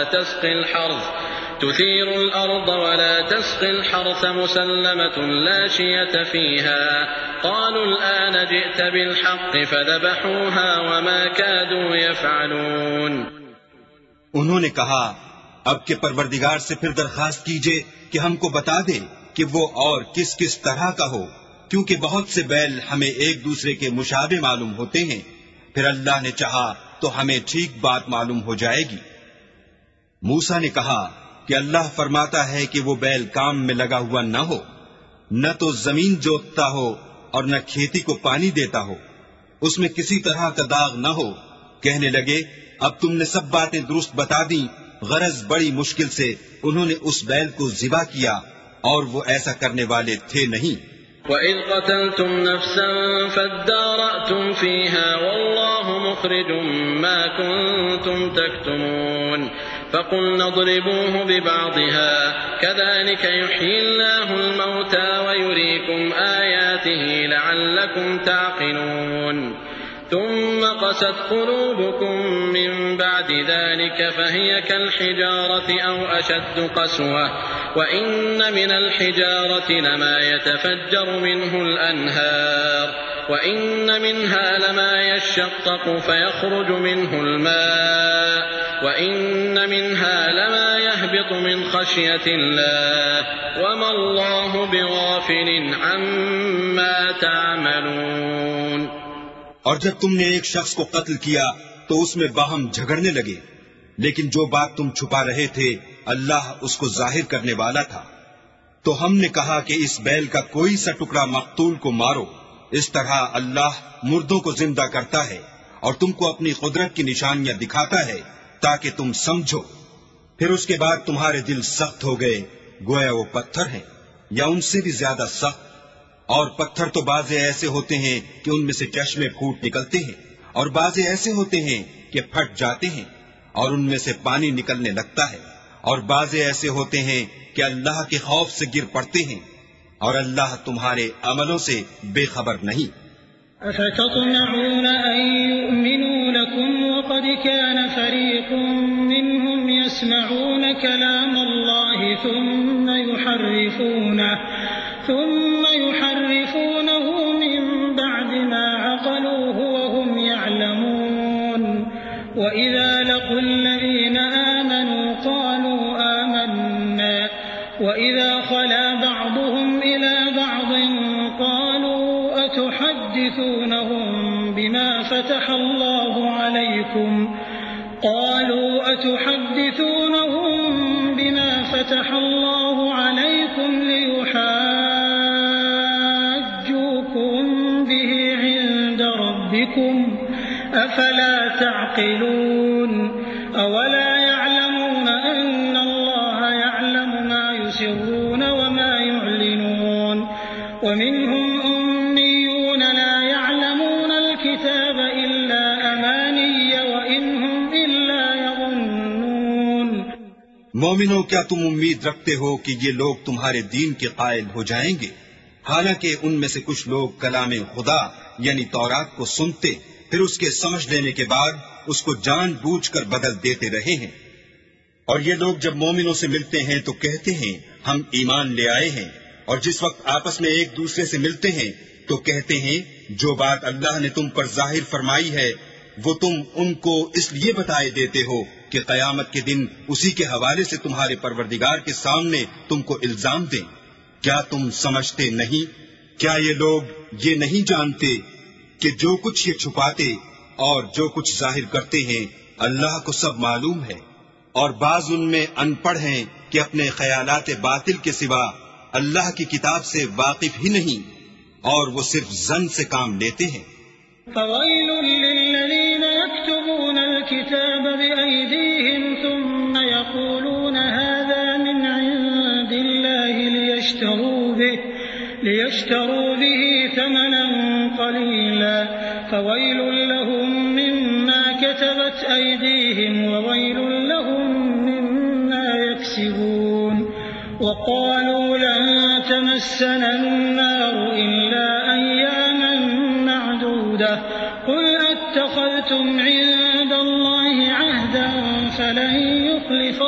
ولا تسقي الحرث مسلمة لا شية فيها قالوا الآن جئت بالحق فذبحوها وما كادوا يفعلون۔ انہوں نے کہا اب کے پروردگار سے پھر درخواست کیجئے کہ ہم کو بتا دے کہ وہ اور کس کس طرح کا ہو، کیونکہ بہت سے بیل ہمیں ایک دوسرے کے مشابہ معلوم ہوتے ہیں، پھر اللہ نے چاہا تو ہمیں ٹھیک بات معلوم ہو جائے گی۔ موسیٰ نے کہا کہ اللہ فرماتا ہے کہ وہ بیل کام میں لگا ہوا نہ ہو، نہ تو زمین جوتتا ہو اور نہ کھیتی کو پانی دیتا ہو، اس میں کسی طرح کا داغ نہ ہو۔ کہنے لگے اب تم نے سب باتیں درست بتا دیں، غرض بڑی مشکل سے انہوں نے اس بیل کو ذبح کیا اور وہ ایسا کرنے والے تھے نہیں۔ وَإِذْ قَتَلْتُمْ نَفْسًا فَادَّارَأْتُمْ فِيهَا وَاللَّهُ مُخْرِجٌ مَا كُنتُمْ تَكْتُمُونَ فَقُلْنَا اضْرِبُوهُ بِبَعْضِهَا كَذَلِكَ يُحْيِي اللَّهُ الْمَوْتَى وَيُرِيكُمْ آيَاتِهِ لَعَلَّكُمْ تَعْقِلُونَ ثم قست قلوبكم من بعد ذلك فهي كالحجارة أو أشد قسوة وإن من الحجارة لما يتفجر منه الأنهار وإن منها لما يشقق فيخرج منه الماء وإن منها لما يهبط من خشية الله وما الله بغافل عما تعملون۔ اور جب تم نے ایک شخص کو قتل کیا تو اس میں باہم جھگڑنے لگے، لیکن جو بات تم چھپا رہے تھے اللہ اس کو ظاہر کرنے والا تھا۔ تو ہم نے کہا کہ اس بیل کا کوئی سا ٹکڑا مقتول کو مارو، اس طرح اللہ مردوں کو زندہ کرتا ہے اور تم کو اپنی قدرت کی نشانیاں دکھاتا ہے تاکہ تم سمجھو۔ پھر اس کے بعد تمہارے دل سخت ہو گئے، گویا وہ پتھر ہیں یا ان سے بھی زیادہ سخت۔ اور پتھر تو بعضے ایسے ہوتے ہیں کہ ان میں سے چشمے پھوٹ نکلتے ہیں، اور بعضے ایسے ہوتے ہیں کہ پھٹ جاتے ہیں اور ان میں سے پانی نکلنے لگتا ہے، اور بعضے ایسے ہوتے ہیں کہ اللہ کے خوف سے گر پڑتے ہیں، اور اللہ تمہارے عملوں سے بے خبر نہیں۔ أفتطمعون أن يؤمنوا لكم وقد كان فريق منهم يسمعون كلام الله ثم يحرفونه من بعد ما عقلوه وهم يعلمون وإذا لقوا الذين آمنوا قالوا آمنا وإذا خلا بعضهم إلى بعض قالوا أتحدثونهم بما فتح الله عليكم ليحاجوكم به عند ربكم أفلا تعقلون أولا يعلمون أن الله يعلم ما يسرون وما يعلنون ومنهم أميون لا يعلمون الكتاب إلا أماني وإن هم إلا يظنون۔ مومنوں کیا تم امید رکھتے ہو کہ یہ لوگ تمہارے دین کے قائل ہو جائیں گے؟ حالانکہ ان میں سے کچھ لوگ کلام خدا یعنی تورات کو سنتے پھر اس کے سمجھ لینے کے بعد اس کو جان بوجھ کر بدل دیتے رہے ہیں۔ اور یہ لوگ جب مومنوں سے ملتے ہیں تو کہتے ہیں ہم ایمان لے آئے ہیں، اور جس وقت آپس میں ایک دوسرے سے ملتے ہیں تو کہتے ہیں جو بات اللہ نے تم پر ظاہر فرمائی ہے وہ تم ان کو اس لیے بتائے دیتے ہو کہ قیامت کے دن اسی کے حوالے سے تمہارے پروردگار کے سامنے تم کو الزام دیں۔ کیا تم سمجھتے نہیں؟ کیا یہ لوگ یہ نہیں جانتے کہ جو کچھ یہ چھپاتے اور جو کچھ ظاہر کرتے ہیں اللہ کو سب معلوم ہے؟ اور بعض ان میں ان پڑھ ہیں کہ اپنے خیالات باطل کے سوا اللہ کی کتاب سے واقف ہی نہیں، اور وہ صرف ظن سے کام لیتے ہیں۔ فويل للذين يكتبون الكتاب بأيديهم ثم يقولون هذا من عند الله ليشتروا به ثمنا قليلا فويل لهم مما كتبت أيديهم وويل لهم مما يكسبون وقالوا لن تمسنا النار إلا أياما معدودة قل أتخذتم عند الله عهدا فلن يخلف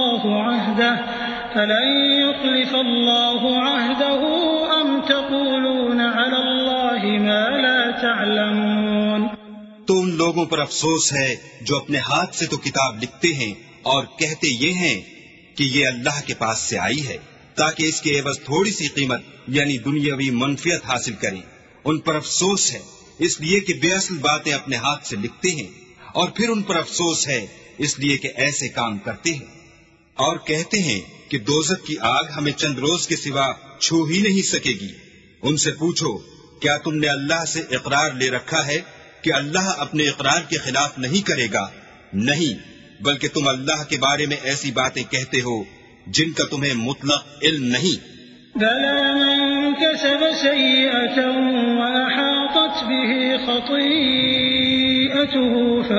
الله عهده أم تقولون على الله ما لا تعلمون۔ تو ان لوگوں پر افسوس ہے جو اپنے ہاتھ سے تو کتاب لکھتے ہیں اور کہتے یہ ہیں کہ یہ اللہ کے پاس سے آئی ہے تاکہ اس کے عوض تھوڑی سی قیمت یعنی دنیاوی منفعت حاصل کریں۔ ان پر افسوس ہے اس لیے کہ بے اصل باتیں اپنے ہاتھ سے لکھتے ہیں، اور پھر ان پر افسوس ہے اس لیے کہ ایسے کام کرتے ہیں۔ اور کہتے ہیں کہ دوزخ کی آگ ہمیں چند روز کے سوا چھو ہی نہیں سکے گی۔ ان سے پوچھو کیا تم نے اللہ سے اقرار لے رکھا ہے کہ اللہ اپنے اقرار کے خلاف نہیں کرے گا؟ نہیں، بلکہ تم اللہ کے بارے میں ایسی باتیں کہتے ہو جن کا تمہیں مطلق علم نہیں۔ بلى من كسب سيئة وأحاطت به خطيئته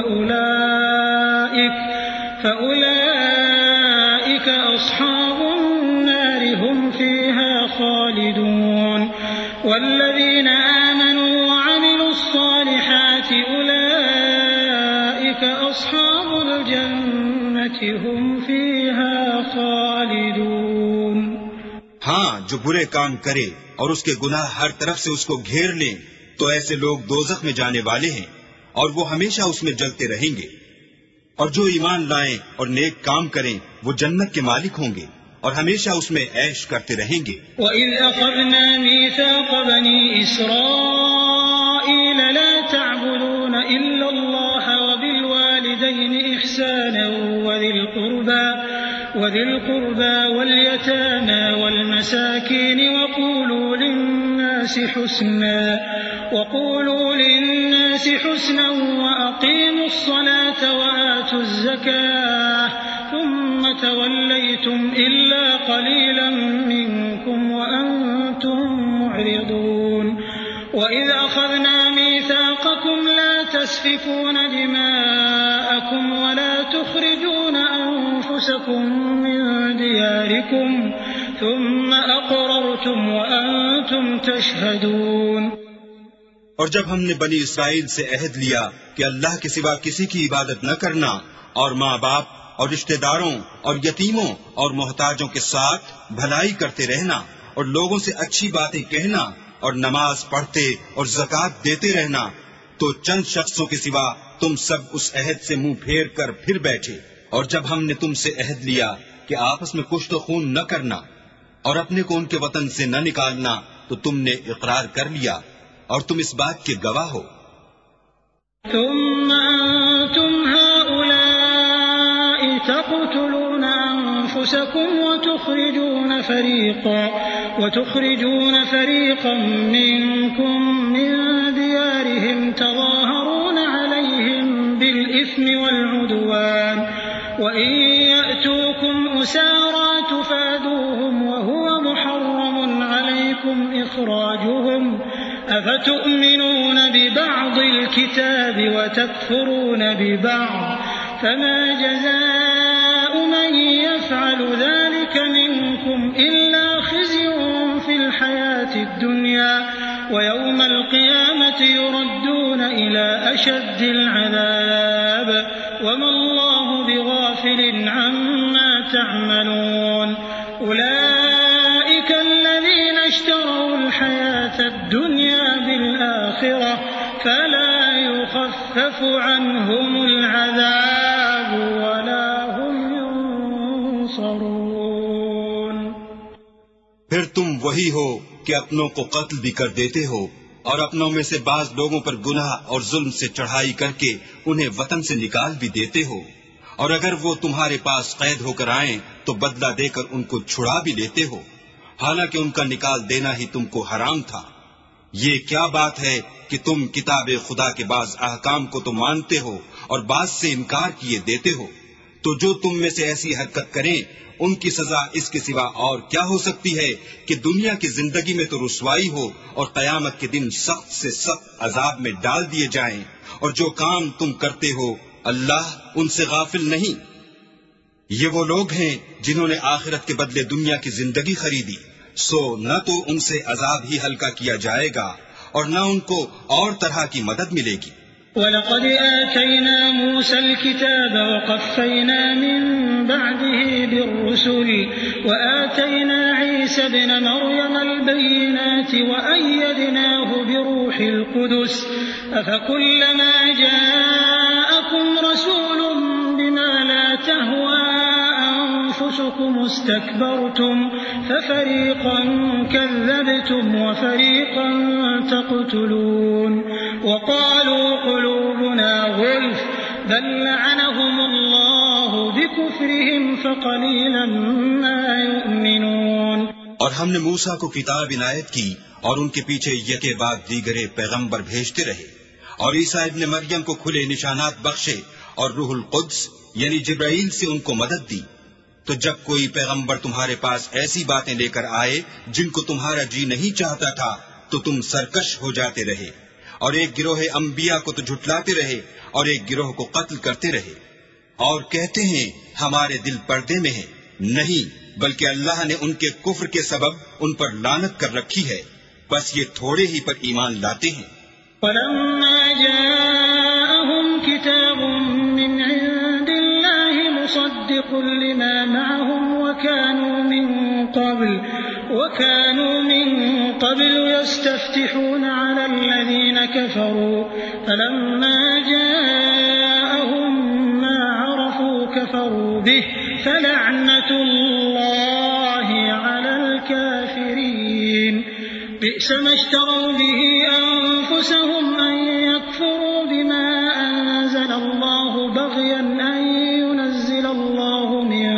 فأولئك أصحاب النار هم فيها خالدون والذين آمنوا وعملوا الصالحات أولئك أصحاب الجنة هم فيها خالدون۔ ہاں، جو برے کام کرے اور اس کے گناہ ہر طرف سے اس کو گھیر لیں تو ایسے لوگ دوزخ میں جانے والے ہیں اور وہ ہمیشہ اس میں جلتے رہیں گے، اور جو ایمان لائیں اور نیک کام کریں وہ جنت کے مالک ہوں گے اور ہمیشہ اس میں عیش کرتے رہیں گے۔ وَإِذْ أَخَذْنَا مِيثَاقَ بَنِي إِسْرَائِيلَ لَا تَعْبُدُونَ إِلَّا اللَّهَ وَبِالْوَالِدَيْنِ إِحْسَانًا وذي القربى واليتامى والمساكين وقولوا للناس حسنا وأقيموا الصلاة وآتوا الزكاة ثم توليتم إلا قليلا منكم وأنتم معرضون وإذ أخذنا ميثاقكم لا تسفكون دماءكم ولا تخرجون أنفسكم من دياركم ثم أقررتم وأنتم تشهدون۔ اور جب ہم نے بنی اسرائیل سے عہد لیا کہ اللہ کے سوا کسی کی عبادت نہ کرنا اور ماں باپ اور رشتہ داروں اور یتیموں اور محتاجوں کے ساتھ بھلائی کرتے رہنا اور لوگوں سے اچھی باتیں کہنا اور نماز پڑھتے اور زکوٰۃ دیتے رہنا، تو چند شخصوں کے سوا تم سب اس عہد سے منہ پھیر کر پھر بیٹھے۔ اور جب ہم نے تم سے عہد لیا کہ آپس میں کشت و خون نہ کرنا اور اپنے کو ان کے وطن سے نہ نکالنا تو تم نے اقرار کر لیا اور تم اس بات کے گواہ ہو۔ ثم أنتم هؤلاء تقتلون أنفسكم وتخرجون فريقا منكم من ديارهم تظاهرون عليهم بالإثم والعدوان وإن يأتوكم أسارى تفادوهم وهو محرم عليكم إخراجهم أفتؤمنون ببعض الكتاب وتكفرون ببعض فما جزاء من يفعل ذلك منكم إلا خزي في الحياة الدنيا ويوم القيامة يردون إلى أشد العذاب وما الله بغافل عما تعملون أولئك الذين اشتروا الحياة الدنيا بالآخرة فلا يخفف عنهم العذاب ولا هم ينصرون. پھر تم وہی ہو کہ اپنوں کو قتل بھی کر دیتے ہو اور اپنوں میں سے بعض لوگوں پر گناہ اور ظلم سے چڑھائی کر کے انہیں وطن سے نکال بھی دیتے ہو، اور اگر وہ تمہارے پاس قید ہو کر آئیں تو بدلہ دے کر ان کو چھڑا بھی لیتے ہو، حالانکہ ان کا نکال دینا ہی تم کو حرام تھا. یہ کیا بات ہے کہ تم کتاب خدا کے بعض احکام کو تو مانتے ہو اور بعض سے انکار کیے دیتے ہو؟ تو جو تم میں سے ایسی حرکت کریں ان کی سزا اس کے سوا اور کیا ہو سکتی ہے کہ دنیا کی زندگی میں تو رسوائی ہو اور قیامت کے دن سخت سے سخت عذاب میں ڈال دیے جائیں، اور جو کام تم کرتے ہو اللہ ان سے غافل نہیں. یہ وہ لوگ ہیں جنہوں نے آخرت کے بدلے دنیا کی زندگی خریدی، سو نہ تو ان سے عذاب ہی ہلکا کیا جائے گا اور نہ ان کو اور طرح کی مدد ملے گی. وَلَقَدْ آتَيْنَا مُوسَى الْكِتَابَ وَقَفَّيْنَا مِن بَعْدِهِ بِالرُّسُلِ وَآتَيْنَا عِيسَى ابْنَ مَرْيَمَ الْبَيِّنَاتِ وَأَيَّدْنَاهُ بِرُوحِ الْقُدُسِ أَفَكُلَّمَا جَاءَكُمْ رَسُولٌ بِمَا لَا تَهْوَىٰ أَنفُسُكُمُ اسْتَكْبَرْتُمْ فَفَرِيقًا كَذَّبْتُمْ وَفَرِيقًا تَقْتُلُونَ وَقَالُوا قُلُوبُنَا غُلْفٌ بَل لَّعَنَهُمُ اللَّهُ بِكُفْرِهِمْ فَقَلِيلًا مَّا يُؤْمِنُونَ. اور ہم نے موسیٰ کو کتاب عنایت کی اور ان کے پیچھے یکے بعد دیگرے پیغمبر بھیجتے رہے، اور عیسیٰ ابن مریم کو کھلے نشانات بخشے اور روح القدس یعنی جبرائیل سے ان کو مدد دی. تو جب کوئی پیغمبر تمہارے پاس ایسی باتیں لے کر آئے جن کو تمہارا جی نہیں چاہتا تھا تو تم سرکش ہو جاتے رہے، اور ایک گروہ انبیاء کو تو جھٹلاتے رہے اور ایک گروہ کو قتل کرتے رہے، اور کہتے ہیں ہمارے دل پردے میں ہیں. نہیں، بلکہ اللہ نے ان کے کفر کے سبب ان پر لعنت کر رکھی ہے، بس یہ تھوڑے ہی پر ایمان لاتے ہیں. فَلَمَّا جَاءَهُمْ كِتَابٌ مِّنْ عِندِ اللَّهِ مُصَدِّقٌ لِّمَا مَعَهُمْ وَكَانُوا مِن قَبْلُ يَسْتَفْتِحُونَ عَلَى الَّذِينَ كَفَرُوا فَلَمَّا جَاءَهُم مَّا عَرَفُوا كَفَرُوا بِهِ فَلَعْنَةُ اللَّهِ عَلَى الْكَافِرِينَ. بِئْسَ مَا اشْتَرَوْا بِهِ أَنفُسَهُمْ أَن يَكْفُرُوا بِمَا أَنزَلَ اللَّهُ بَغْيًا أَن يُنَزِّلَ اللَّهُ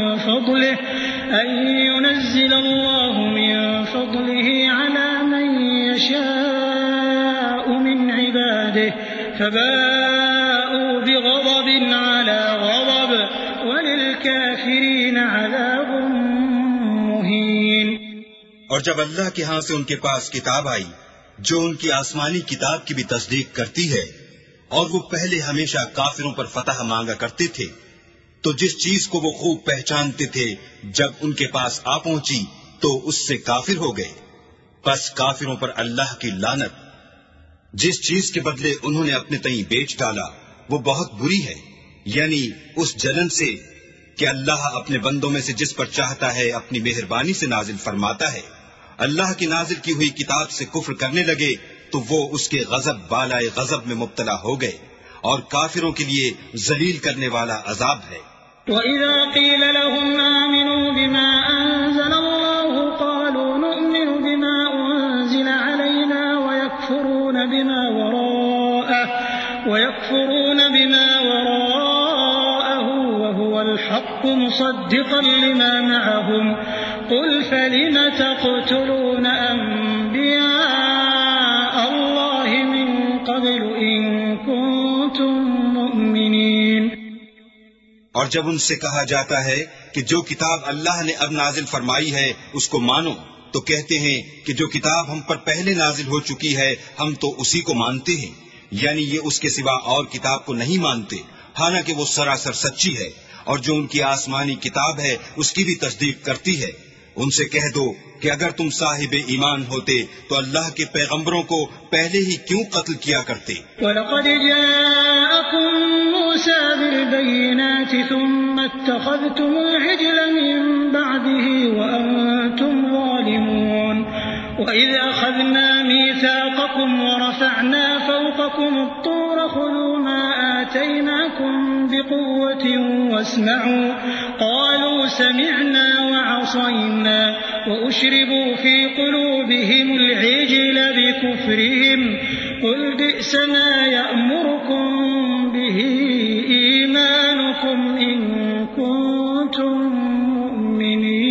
مِن فَضْلِهِ عَلَى مَن يَشَاءُ مِنْ عِبَادِهِ فَبَاءُوا بِغَضَبٍ عَلَى غَضَبٍ وَلِلْكَافِرِينَ عَذَابٌ مُهِينٌ. اور جب اللہ کے ہاں سے ان کے پاس کتاب آئی جو ان کی آسمانی کتاب کی بھی تصدیق کرتی ہے، اور وہ پہلے ہمیشہ کافروں پر فتح مانگا کرتے تھے، تو جس چیز کو وہ خوب پہچانتے تھے جب ان کے پاس آ پہنچی تو اس سے کافر ہو گئے. پس کافروں پر اللہ کی لعنت. جس چیز کے بدلے انہوں نے اپنے تئیں بیچ ڈالا وہ بہت بری ہے، یعنی اس جلن سے کہ اللہ اپنے بندوں میں سے جس پر چاہتا ہے اپنی مہربانی سے نازل فرماتا ہے. اللہ کی نازل کی ہوئی کتاب سے کفر کرنے لگے تو وہ اس کے غضب بالائے غضب میں مبتلا ہو گئے، اور کافروں کے لیے ذلیل کرنے والا عذاب ہے. وَإِذَا قِيلَ لَهُمْ آمِنُوا بِمَا أَنزَلَ اللَّهُ قَالُوا نُؤْمِنُ بِمَا أُنزِلَ عَلَيْنَا وَيَكْفُرُونَ بِمَا وَرَاءَهُ وَهُوَ الْحَقُّ مُصَدِّقًا لِمَا مَعَهُمْ قُلْ فَلِمَ تَقْتُلُونَ أَنبِيَاءَ اللَّهِ مِن قَبْلُ إِن كُنتُم مُّؤْمِنِينَ. اور جب ان سے کہا جاتا ہے کہ جو کتاب اللہ نے اب نازل فرمائی ہے اس کو مانو، تو کہتے ہیں کہ جو کتاب ہم پر پہلے نازل ہو چکی ہے ہم تو اسی کو مانتے ہیں، یعنی یہ اس کے سوا اور کتاب کو نہیں مانتے، حالانکہ وہ سراسر سچی ہے. اور جو ان کی آسمانی کتاب ہے اس کی بھی تصدیق کرتی ہے۔ ان سے کہہ دو کہ اگر تم صاحب ایمان ہوتے تو اللہ کے پیغمبروں کو پہلے ہی کیوں قتل کیا کرتے؟ وَلَقَدْ جَاءَكُم مُوسَىٰ بِالْبَيِّنَاتِ ثُمَّ اتَّخَذْتُمُ الْعِجْلَ مِن بَعْدِهِ وَأَنتُمْ ظَالِمُونَ وَإِذْ أَخَذْنَا مِيثَاقَكُمْ وَرَفَعْنَا فَوْقَكُمُ الطُّورَ خُذُوا مَا آتَيْنَاكُمْ بِقُوَّةٍ وَاسْمَعُوا قَالُوا سَمِعْنَا وَعَصَيْنَا وَأُشْرِبُوا فِي قُلُوبِهِمُ الْعِجْلَ بِكُفْرِهِمْ قُلْ بِئْسَ مَا يَأْمُرُكُمْ بِهِ إِيمَانُكُمْ إِن كُنتُم مُّؤْمِنِينَ۔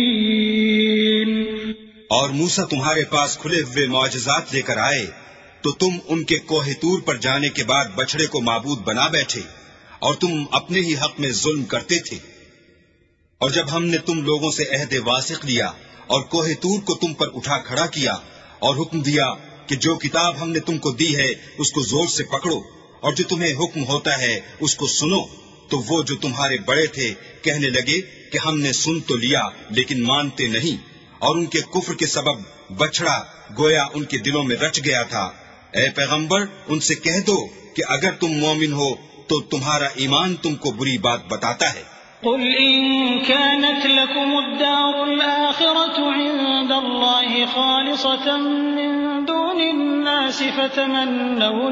اور موسیٰ تمہارے پاس کھلے ہوئے معجزات لے کر آئے تو تم ان کے کوہ طور پر جانے کے بعد بچڑے کو معبود بنا بیٹھے اور تم اپنے ہی حق میں ظلم کرتے تھے۔ اور جب ہم نے تم لوگوں سے عہد واثق لیا اور کوہ طور کو تم پر اٹھا کھڑا کیا اور حکم دیا کہ جو کتاب ہم نے تم کو دی ہے اس کو زور سے پکڑو اور جو تمہیں حکم ہوتا ہے اس کو سنو، تو وہ جو تمہارے بڑے تھے کہنے لگے کہ ہم نے سن تو لیا لیکن مانتے نہیں، اور ان کے کفر کے سبب بچڑا گویا ان کے دلوں میں رچ گیا تھا۔ اے پیغمبر ان سے کہہ دو کہ اگر تم مومن ہو تو تمہارا ایمان تم کو بری بات بتاتا ہے۔ قل إن كانت لكم الدار الآخرة عند الله خالصة من دون الناس فتمنوا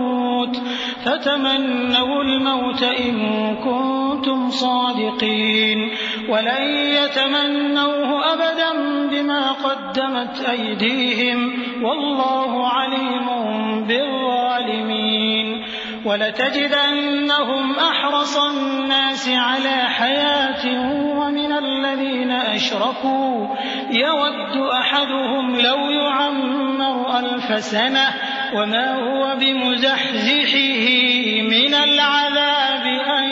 الموت إن كنتم صادقين ولن يتمنوه أبدا بما قدمت أيديهم والله عليم بالظالمين ولتجدنهم أحرص الناس على حياة ومن الذين أشركوا يود أحدهم لو يعمر 1000 سنة وما هو بمزحزحه من العذاب أن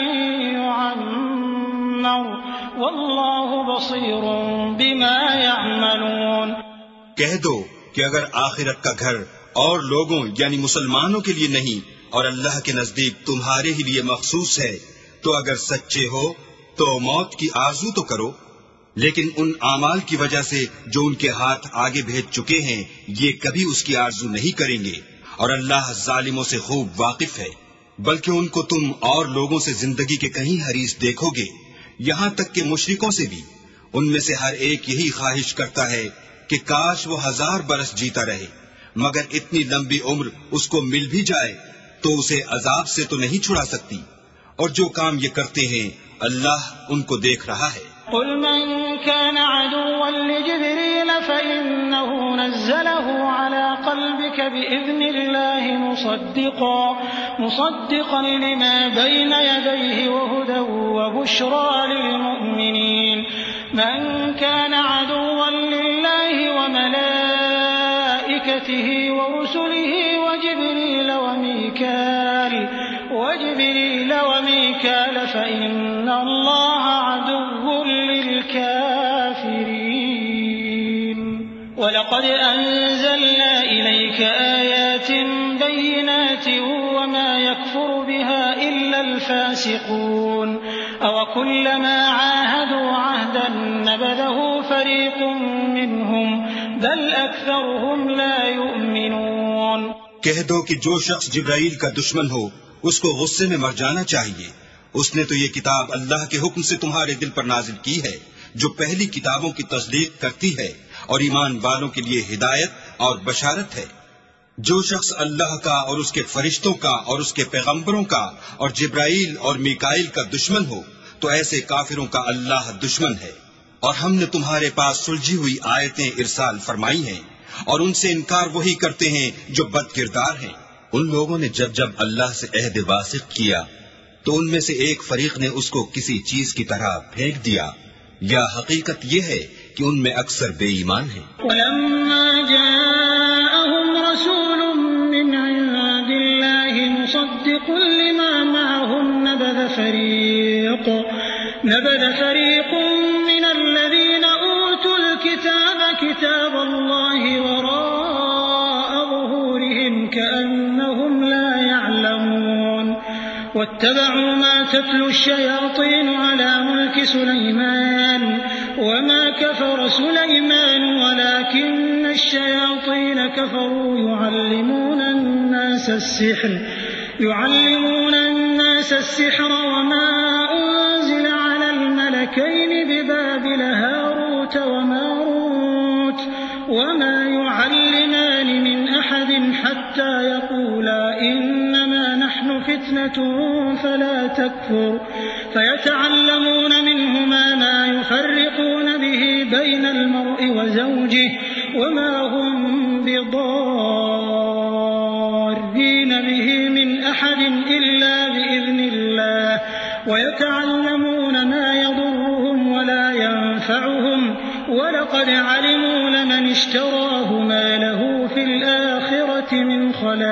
يعمر والله بصير بما يعملون۔ کہہ دو کہ اگر آخرت کا گھر اور لوگوں یعنی مسلمانوں کے لیے نہیں اور اللہ کے نزدیک تمہارے ہی لیے مخصوص ہے تو اگر سچے ہو تو موت کی آرزو تو کرو، لیکن ان اعمال کی وجہ سے جو ان کے ہاتھ آگے بھیج چکے ہیں یہ کبھی اس کی آرزو نہیں کریں گے، اور اللہ ظالموں سے خوب واقف ہے۔ بلکہ ان کو تم اور لوگوں سے زندگی کے کہیں حریص دیکھو گے، یہاں تک کہ مشرکوں سے بھی۔ ان میں سے ہر ایک یہی خواہش کرتا ہے کہ کاش وہ 1000 برس جیتا رہے، مگر اتنی لمبی عمر اس کو مل بھی جائے تو اسے عذاب سے تو نہیں چھڑا سکتی، اور جو کام یہ کرتے ہیں اللہ ان کو دیکھ رہا ہے۔ قل من كان عدوا لجبريل فإنه نزله على قلبك بإذن الله مصدقا لما بين يديه وهدى وبشرى للمؤمنين من كان عدوا لله وملائكته ورسله وجبريل وميكال فإن الله عدو للكافرين ولقد أنزلنا إليك آيات بينات وما يكفر بها إلا الفاسقون أوكلما عاهدوا عهدا نبذه فريق منهم بل أكثرهم لا يؤمنون۔ کہہ دو کہ جو شخص جبرائیل کا دشمن ہو اس کو غصے میں مر جانا چاہیے، اس نے تو یہ کتاب اللہ کے حکم سے تمہارے دل پر نازل کی ہے جو پہلی کتابوں کی تصدیق کرتی ہے اور ایمان والوں کے لیے ہدایت اور بشارت ہے۔ جو شخص اللہ کا اور اس کے فرشتوں کا اور اس کے پیغمبروں کا اور جبرائیل اور میکائیل کا دشمن ہو تو ایسے کافروں کا اللہ دشمن ہے۔ اور ہم نے تمہارے پاس سلجھی ہوئی آیتیں ارسال فرمائی ہیں اور ان سے انکار وہی کرتے ہیں جو بد کردار ہیں۔ ان لوگوں نے جب اللہ سے عہد واثق کیا تو ان میں سے ایک فریق نے اس کو کسی چیز کی طرح پھینک دیا، یا حقیقت یہ ہے کہ ان میں اکثر بے ایمان ہیں۔ وَلَمَّا جَاءَهُمْ رَسُولٌ مِّنْ عِندِ اللَّهِ مُصَدِّقٌ لِّمَا مَعَهُمْ نَبَذَ فَرِيقٌ مِّنَ الَّذِينَ أُوتُوا الْكِتَابَ كِتَابَ اللَّهِ وَرَاءَ ظُهُورِهِمْ كَأَنَّهُمْ لَا يَعْلَمُونَ واتبعوا ما تتلو الشياطين على ملك سليمان وما كفر سليمان ولكن الشياطين كفروا يعلمون الناس السحر وما أنزل على الملكين ببابل هاروت وماروت وما يعلمان من أحد حتى يقولا إنما نحن فتنة فلا تكفر فيتعلمون منهما ما يفرقون به بين المرء وزوجه وما هم بضارين به من أحد إلا بإذن الله ويتعلمون ما يضرهم ولا ينفعهم ولقد علموا لمن اشتراه ما له في الآخرة من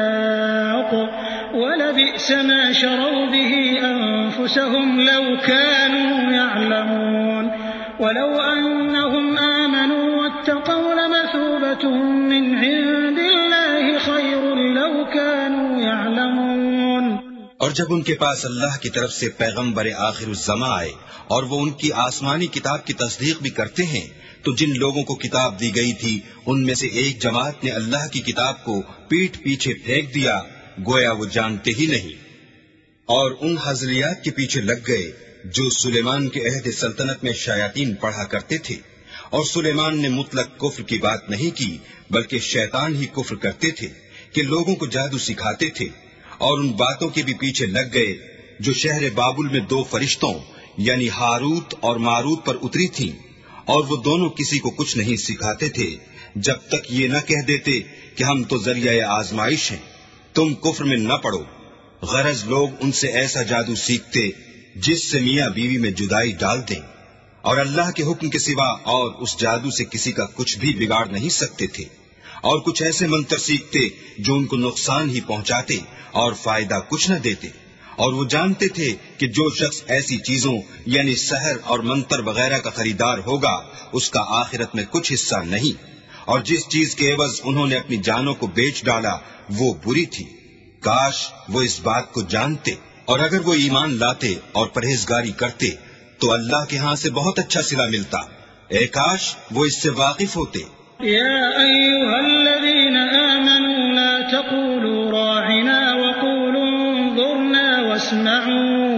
خلاق ولبئس ما شروا به أنفسهم لو كانوا يعلمون ولو أنهم آمنوا واتقوا لمثوبة من عند الله خير لو كانوا يعلمون. اور جب ان کے پاس اللہ کی طرف سے پیغمبر آخر الزماں آئے اور وہ ان کی آسمانی کتاب کی تصدیق بھی کرتے ہیں تو جن لوگوں کو کتاب دی گئی تھی ان میں سے ایک جماعت نے اللہ کی کتاب کو پیٹھ پیچھے پھینک دیا گویا وہ جانتے ہی نہیں، اور ان حضریات کے پیچھے لگ گئے جو سلیمان کے عہد سلطنت میں شیاطین پڑھا کرتے تھے، اور سلیمان نے مطلق کفر کی بات نہیں کی بلکہ شیطان ہی کفر کرتے تھے کہ لوگوں کو جادو سکھاتے تھے، اور ان باتوں کے بھی پیچھے لگ گئے جو شہر بابل میں 2 فرشتوں یعنی ہاروت اور ماروت پر اتری تھیں، اور وہ دونوں کسی کو کچھ نہیں سکھاتے تھے جب تک یہ نہ کہہ دیتے کہ ہم تو ذریعہ آزمائش ہیں، تم کفر میں نہ پڑو۔ غرض لوگ ان سے ایسا جادو سیکھتے جس سے میاں بیوی میں جدائی ڈال دیں، اور اللہ کے حکم کے سوا اور اس جادو سے کسی کا کچھ بھی بگاڑ نہیں سکتے تھے، اور کچھ ایسے منتر سیکھتے جو ان کو نقصان ہی پہنچاتے اور فائدہ کچھ نہ دیتے، اور وہ جانتے تھے کہ جو شخص ایسی چیزوں یعنی سحر اور منتر وغیرہ کا خریدار ہوگا اس کا آخرت میں کچھ حصہ نہیں، اور جس چیز کے عوض انہوں نے اپنی جانوں کو بیچ ڈالا وہ بری تھی۔ کاش وہ اس بات کو جانتے، اور اگر وہ ایمان لاتے اور پرہیزگاری کرتے تو اللہ کے ہاں سے بہت اچھا صلہ ملتا، اے کاش وہ اس سے واقف ہوتے۔ یا ایھا الذین آمنوا لا تقولوا راعنا وقولوا انظرنا واسمعوا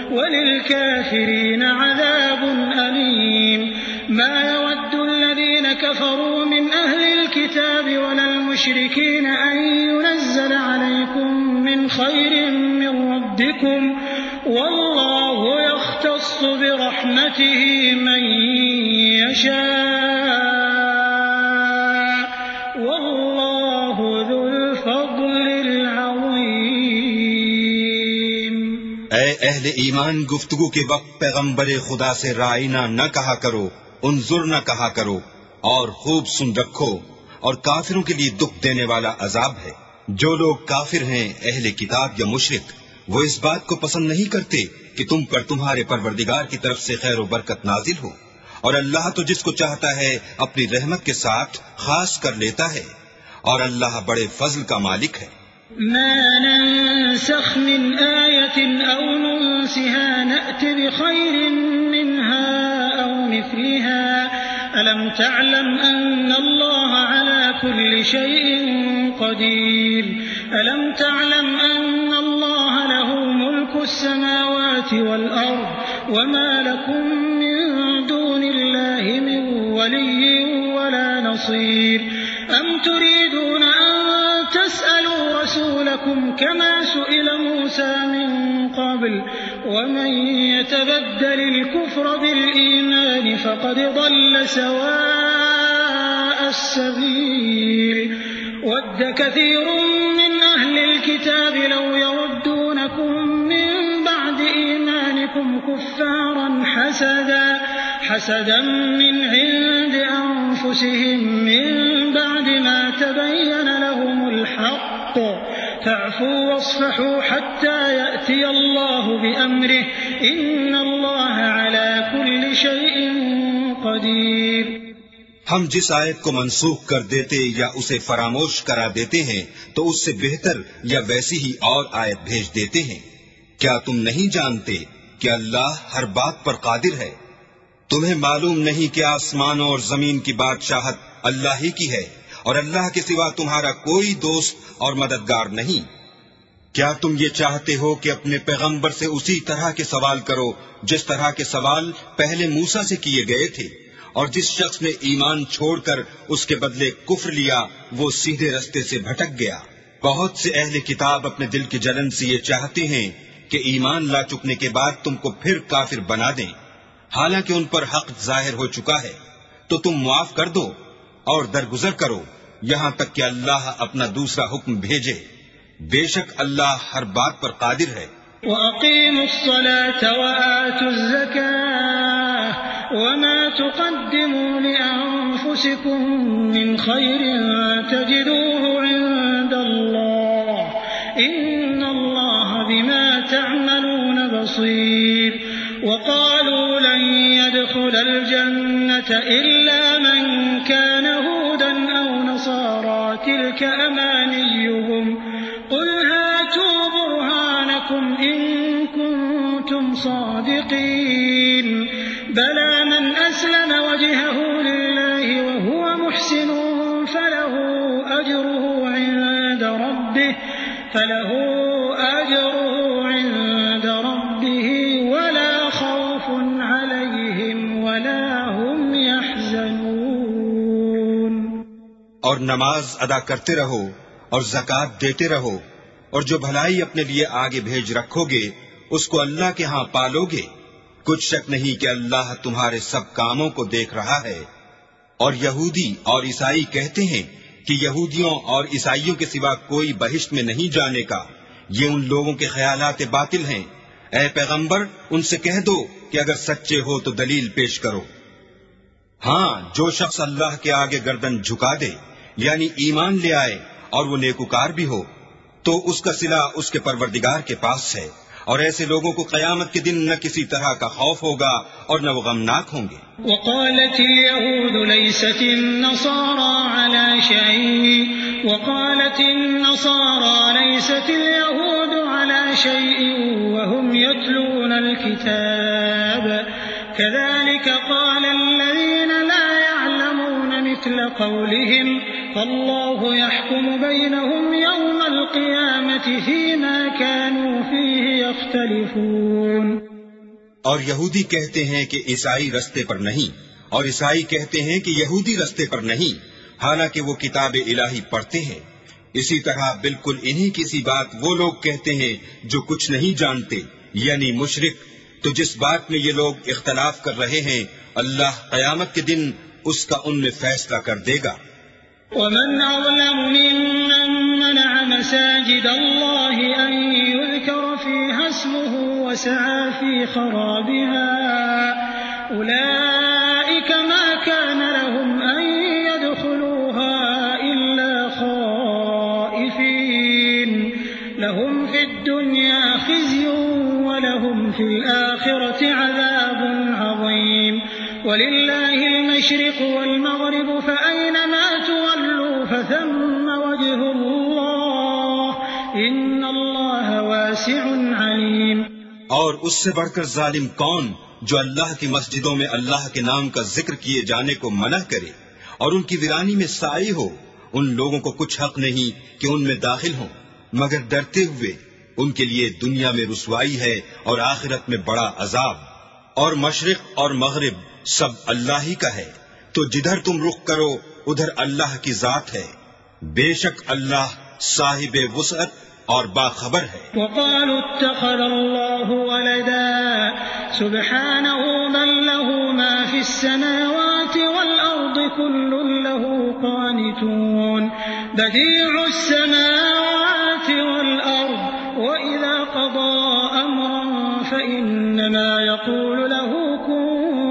وللكافرین عذاب ألیم ما يود الذین كفروا من أهل الكتاب ولا المشركين أن ينزل عليكم من خير من ربكم والله يختص برحمته من يشاء والله ذو الفضل العظيم. اے اہل ایمان، گفتگو کے وقت پیغمبر خدا سے رائنا نہ کہا کرو، انظر نہ کہا کرو، اور خوب سن رکھو، اور کافروں کے لیے دکھ دینے والا عذاب ہے۔ جو لوگ کافر ہیں اہل کتاب یا مشرک وہ اس بات کو پسند نہیں کرتے کہ تم پر تمہارے پروردگار کی طرف سے خیر و برکت نازل ہو، اور اللہ تو جس کو چاہتا ہے اپنی رحمت کے ساتھ خاص کر لیتا ہے، اور اللہ بڑے فضل کا مالک ہے۔ ما ننسخ من آية أو ننسها نأت بخير منها أو مثلها ألم تعلم أن الله على كل شيء قدير ألم تعلم أن الله له ملك السماوات والأرض وما لكم من دون الله من ولي ولا نصير أم تريدون أن تسألوا رسولكم كما سئل موسى من قبل ومن يتبدل الكفر بالإيمان فقد ضل سواء السبيل ود كثير من أهل الكتاب لو يردونكم من بعد إيمانكم كفارا حسدا من عند أنفسهم من بعد ما تبين لهم الحق فاعفوا واصفحوا حتى يأتي الله بأمره إن الله على كل شيء قدير. ہم جس آیت کو منسوخ کر دیتے یا اسے فراموش کرا دیتے ہیں تو اس سے بہتر یا ویسی ہی اور آیت بھیج دیتے ہیں کیا تم نہیں جانتے کہ اللہ ہر بات پر قادر ہے؟ تمہیں معلوم نہیں کہ آسمانوں اور زمین کی بادشاہت اللہ ہی کی ہے اور اللہ کے سوا تمہارا کوئی دوست اور مددگار نہیں؟ کیا تم یہ چاہتے ہو کہ اپنے پیغمبر سے اسی طرح کے سوال کرو جس طرح کے سوال پہلے موسیٰ سے کیے گئے تھے؟ اور جس شخص نے ایمان چھوڑ کر اس کے بدلے کفر لیا وہ سیدھے رستے سے بھٹک گیا۔ بہت سے اہل کتاب اپنے دل کی جلن سے یہ چاہتے ہیں کہ ایمان لا چکنے کے بعد تم کو پھر کافر بنا دیں، حالانکہ ان پر حق ظاہر ہو چکا ہے، تو تم معاف کر دو اور درگزر کرو یہاں تک کہ اللہ اپنا دوسرا حکم بھیجے۔ بے شک اللہ ہر بات پر قادر ہے۔ وَأَقِيمُوا الصَّلَاةَ وَآتُوا الزَّكَاةَ وَمَا تُقَدِّمُوا لِأَنفُسِكُم مِّنْ خَيْرٍ تَجِدُوهُ عِندَ اللَّهِ إِنَّ اللَّهَ بِمَا تَعْمَلُونَ بَصِيرٌ وَقَالُوا لَن يَدْخُلَ الْجَنَّةَ إِلَّا مَن كَانَ هُودًا أَوْ نَصَارَىٰ تِلْكَ أَمَانِيُّهُمْ قُلْ هَاتُوا بُرْهَانَكُمْ إِن كُنتُمْ صَادِقِينَ بَلَىٰ مَنْ أَسْلَمَ وَجْهَهُ لِلَّهِ وَهُوَ مُحْسِنٌ فَلَهُ أَجْرُهُ عِندَ رَبِّهِ وَلَا خَوْفٌ عَلَيْهِمْ وَلَا هُمْ يَحْزَنُونَ۔ اور نماز ادا کرتے رہو اور زکوٰۃ دیتے رہو، اور جو بھلائی اپنے لیے آگے بھیج رکھو گے اس کو اللہ کے ہاں پالو گے۔ کچھ شک نہیں کہ اللہ تمہارے سب کاموں کو دیکھ رہا ہے۔ اور یہودی اور عیسائی کہتے ہیں کہ یہودیوں اور عیسائیوں کے سوا کوئی بہشت میں نہیں جانے کا، یہ ان لوگوں کے خیالات باطل ہیں۔ اے پیغمبر ان سے کہہ دو کہ اگر سچے ہو تو دلیل پیش کرو۔ ہاں، جو شخص اللہ کے آگے گردن جھکا دے یعنی ایمان لے آئے اور وہ نیکوکار بھی ہو تو اس کا صلہ اس کے پروردگار کے پاس ہے، اور ایسے لوگوں کو قیامت کے دن نہ کسی طرح کا خوف ہوگا اور نہ وہ غمناک ہوں گے۔ وقالت اليهود ليست النصارى على شيء وقالت النصارى ليست اليهود على شيء وهم يتلون الكتاب كذلك قال الذين لا يعلمون مثل قولهم فالله يحكم بينهم يوم القيامة فيما كانوا فيه يختلفون۔ اور یہودی کہتے ہیں کہ عیسائی رستے پر نہیں، اور عیسائی کہتے ہیں کہ یہودی رستے پر نہیں، حالانکہ وہ کتاب الہی پڑھتے ہیں۔ اسی طرح بالکل انہی کی سی بات وہ لوگ کہتے ہیں جو کچھ نہیں جانتے، یعنی مشرک۔ تو جس بات میں یہ لوگ اختلاف کر رہے ہیں اللہ قیامت کے دن اس کا ان میں فیصلہ کر دے گا۔ ومن أظلم ممن منع مساجد الله أن يذكر فيها اسمه وسعى في خرابها أولئك ما كان لهم أن يدخلوها إلا خائفين لهم في الدنيا خزي ولهم في الآخرة عذاب عظيم ولله المشرق والمغرب فأينما تولوا فثم وجه الله إن الله واسع عليم۔ اور اس سے بڑھ کر ظالم کون جو اللہ کی مسجدوں میں اللہ کے نام کا ذکر کیے جانے کو منع کرے اور ان کی ویرانی میں سائے ہو۔ ان لوگوں کو کچھ حق نہیں کہ ان میں داخل ہوں مگر ڈرتے ہوئے، ان کے لیے دنیا میں رسوائی ہے اور آخرت میں بڑا عذاب۔ اور مشرق اور مغرب سب اللہ ہی کا ہے، تو جدھر تم رخ کرو ادھر اللہ کی ذات ہے۔ بے شک اللہ صاحب وسعت اور باخبر ہے۔ وقالوا اتخذ الله ولدا سبحانه بل له ما في السماوات والأرض كل له قانتون بديع السماوات والأرض وإذا قضى أمرا فإنما يقول له كن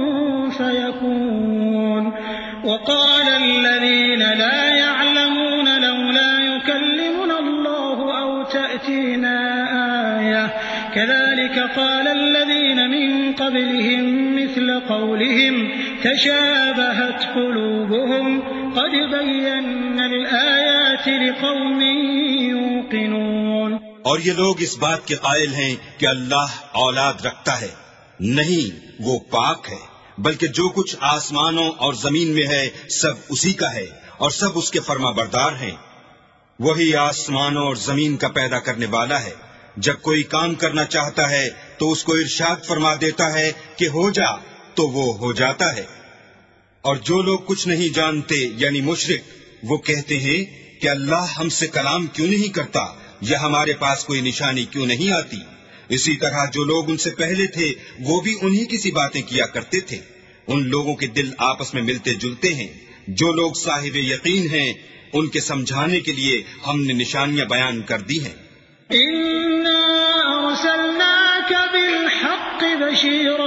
فيكون وقال الذين لا يعلمون لولا يكلمنا الله أو تأتينا آية كذلك قال الذين من قبلهم مثل قولهم تشابهت قلوبهم قد بينا الآيات لقوم يوقنون۔ اور یہ لوگ اس بات کے قائل ہیں کہ اللہ اولاد رکھتا ہے. نہیں، وہ پاک ہے، بلکہ جو کچھ آسمانوں اور زمین میں ہے سب اسی کا ہے اور سب اس کے فرما بردار ہیں. وہی آسمانوں اور زمین کا پیدا کرنے والا ہے. جب کوئی کام کرنا چاہتا ہے تو اس کو ارشاد فرما دیتا ہے کہ ہو جا، تو وہ ہو جاتا ہے. اور جو لوگ کچھ نہیں جانتے یعنی مشرک، وہ کہتے ہیں کہ اللہ ہم سے کلام کیوں نہیں کرتا یا ہمارے پاس کوئی نشانی کیوں نہیں آتی. اسی طرح جو لوگ ان سے پہلے تھے وہ بھی انہی کی سی باتیں کیا کرتے تھے. ان لوگوں کے دل آپس میں ملتے جلتے ہیں. جو لوگ صاحب یقین ہیں ان کے سمجھانے کے لیے ہم نے نشانیاں بیان کر دی ہیں. إِنَّا أَرْسَلْنَاكَ بِالْحَقِّ بَشِيرًا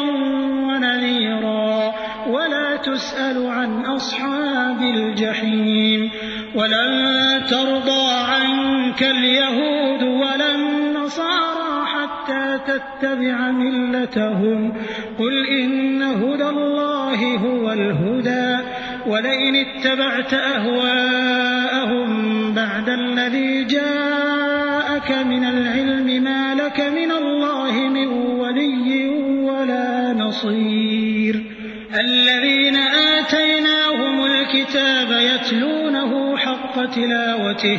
وَنَذِيرًا وَلَا تُسْأَلُ عَنْ أَصْحَابِ الْجَحِيمِ وَلَن تَرْضَىٰ عَنكَ الْيَهُودُ وَلَا النَّصَارَىٰ حَتَّىٰ تَتَّبِعَ مِلَّتَهُمْ قُلْ إِنَّ هُدَى اللَّهِ هُوَ الْهُدَىٰ وَلَئِنِ اتَّبَعْتَ أَهْوَاءَهُم بَعْدَ الَّذِي جَاءَكَ مِنَ الْعِلْمِ مَا لَكَ مِنَ اللَّهِ مِن وَلِيٍّ وَلَا نَصِيرٍ. الَّذِينَ آتَيْنَاهُمُ الْكِتَابَ يَتْلُونَهُ حَقَّ تِلَاوَتِهِ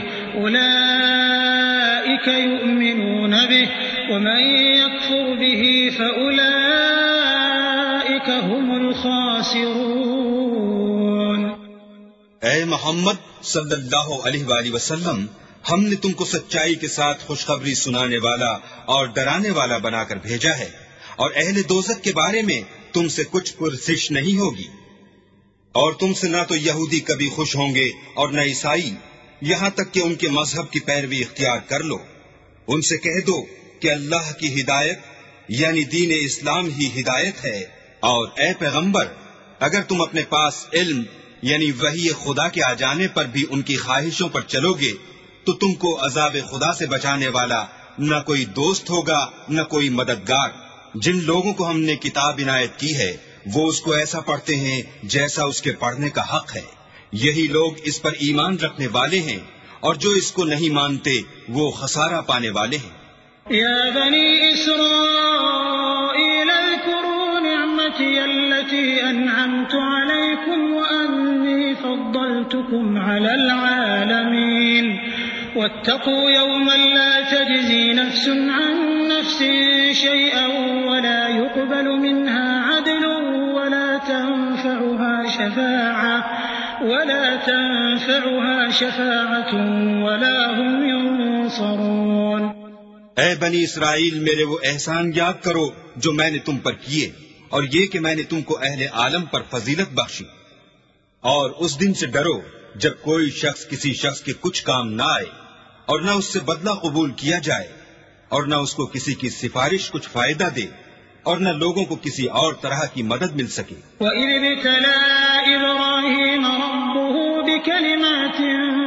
أُولَٰئِكَ يُؤْمِنُونَ بِهِ وَمَن يَكْفُرْ بِهِ فَأُولَٰئِكَ هُمُ الْخَاسِرُونَ. اے محمد صلی اللہ علیہ وآلہ وسلم، ہم نے تم کو سچائی کے ساتھ خوشخبری سنانے والا اور ڈرانے والا بنا کر بھیجا ہے، اور اہل دوزخ کے بارے میں تم سے کچھ پرسش نہیں ہوگی. اور تم سے نہ تو یہودی کبھی خوش ہوں گے اور نہ عیسائی، یہاں تک کہ ان کے مذہب کی پیروی اختیار کر لو. ان سے کہہ دو کہ اللہ کی ہدایت یعنی دین اسلام ہی ہدایت ہے. اور اے پیغمبر، اگر تم اپنے پاس علم یعنی وحی خدا کے آ جانے پر بھی ان کی خواہشوں پر چلو گے تو تم کو عذاب خدا سے بچانے والا نہ کوئی دوست ہوگا نہ کوئی مددگار. جن لوگوں کو ہم نے کتاب عنایت کی ہے وہ اس کو ایسا پڑھتے ہیں جیسا اس کے پڑھنے کا حق ہے. یہی لوگ اس پر ایمان رکھنے والے ہیں، اور جو اس کو نہیں مانتے وہ خسارہ پانے والے ہیں. يا بني إسرائيل اذكروا نعمتي التي أنعمت عليكم وأني فضلتكم على العالمين واتقوا يوما لا تجزي نفس عن نفس شيئا ولا يقبل منها عدل ولا تنفعها شفاعة ولا هم ينصرون. اے بنی اسرائیل، میرے وہ احسان یاد کرو جو میں نے تم پر کیے، اور یہ کہ میں نے تم کو اہل عالم پر فضیلت بخشی. اور اس دن سے ڈرو جب کوئی شخص کسی شخص کے کچھ کام نہ آئے، اور نہ اس سے بدلہ قبول کیا جائے، اور نہ اس کو کسی کی سفارش کچھ فائدہ دے، اور نہ لوگوں کو کسی اور طرح کی مدد مل سکے. وَإِذِ ابْتَلَىٰ إِبْرَاهِيمَ رَبُّهُ بِكَلِمَاتٍ